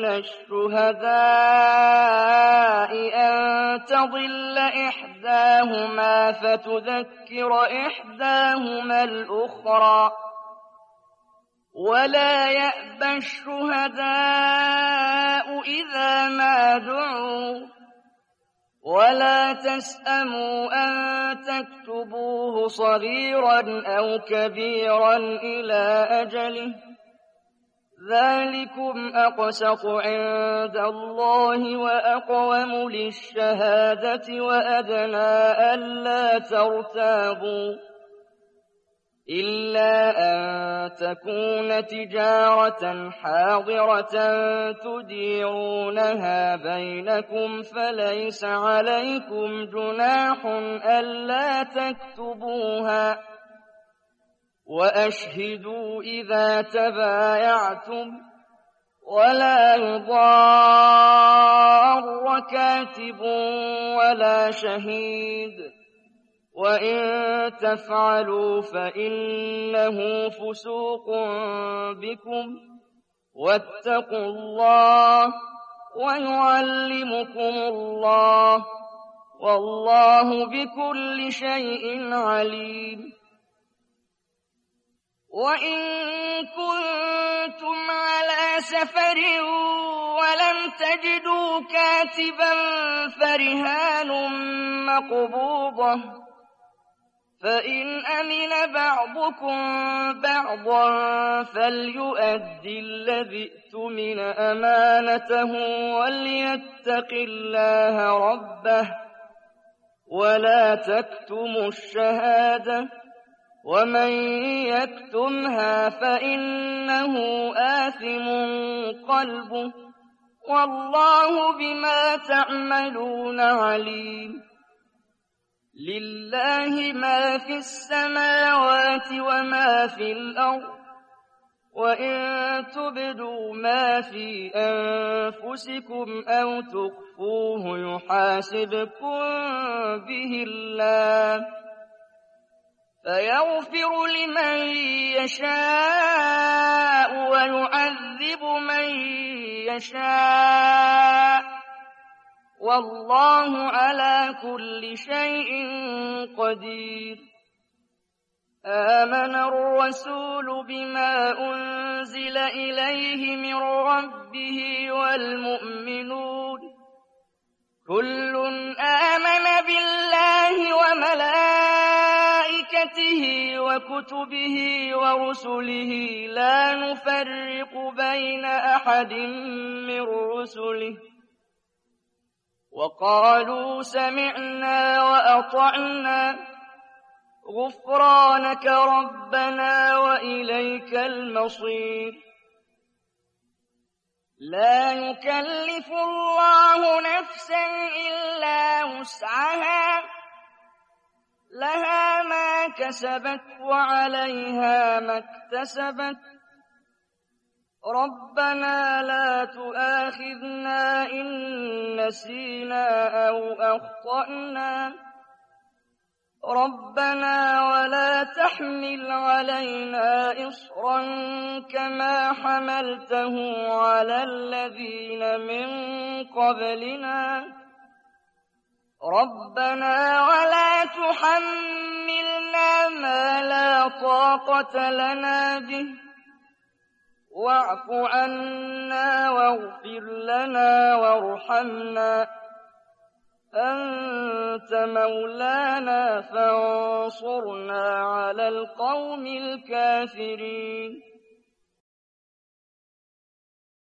A: الشهداء أن تضل إحداهما فتذكر إحداهما الأخرى ولا يأبى الشهداء إذا ما دعوا ولا تسأموا أن تكتبوه صغيرا أو كبيرا إلى أجله ذلكم أقسط عند الله وأقوم للشهادة وأدنى ألا ترتابوا إلا أن تكون تجارة حاضرة تديرونها بينكم فليس عليكم جناح ألا تكتبوها وأشهدوا إذا تبايعتم ولا يضار كاتب ولا شهيد وإن تفعلوا فإنه فسوق بكم واتقوا الله ويعلمكم الله والله بكل شيء عليم وإن كنتم على سفر ولم تجدوا كاتبا فرهان مقبوضة فإن أمن بعضكم بعضا فليؤدي الذي اؤتمن أمانته وليتق الله ربه ولا تكتموا الشهادة ومن يكتمها فإنه آثم قلبه والله بما تعملون عليم لله ما في السماوات وما في الأرض وإن تبدوا ما في أنفسكم أو تخفوه يحاسبكم به الله فيغفر لمن يشاء ويعذب من يشاء والله على كل شيء قدير آمن الرسول بما أنزل إليه من ربه والمؤمنون كل آمن بالله وملائكته وكتبه ورسله لا نفرق بين أحد من رسله وقالوا سمعنا وأطعنا غفرانك ربنا وإليك المصير لا يكلف الله نفسا إلا وسعها لها ما كسبت وعليها ما اكتسبت ربنا لا تؤاخذنا إن نسينا أو أخطأنا ربنا ولا تحمل علينا إصرا كما حملته على الذين من قبلنا ربنا ولا تحملنا ما لا طاقة لنا به واعف عنا واغفر لنا وارحمنا أنت مولانا فانصرنا على القوم الكافرين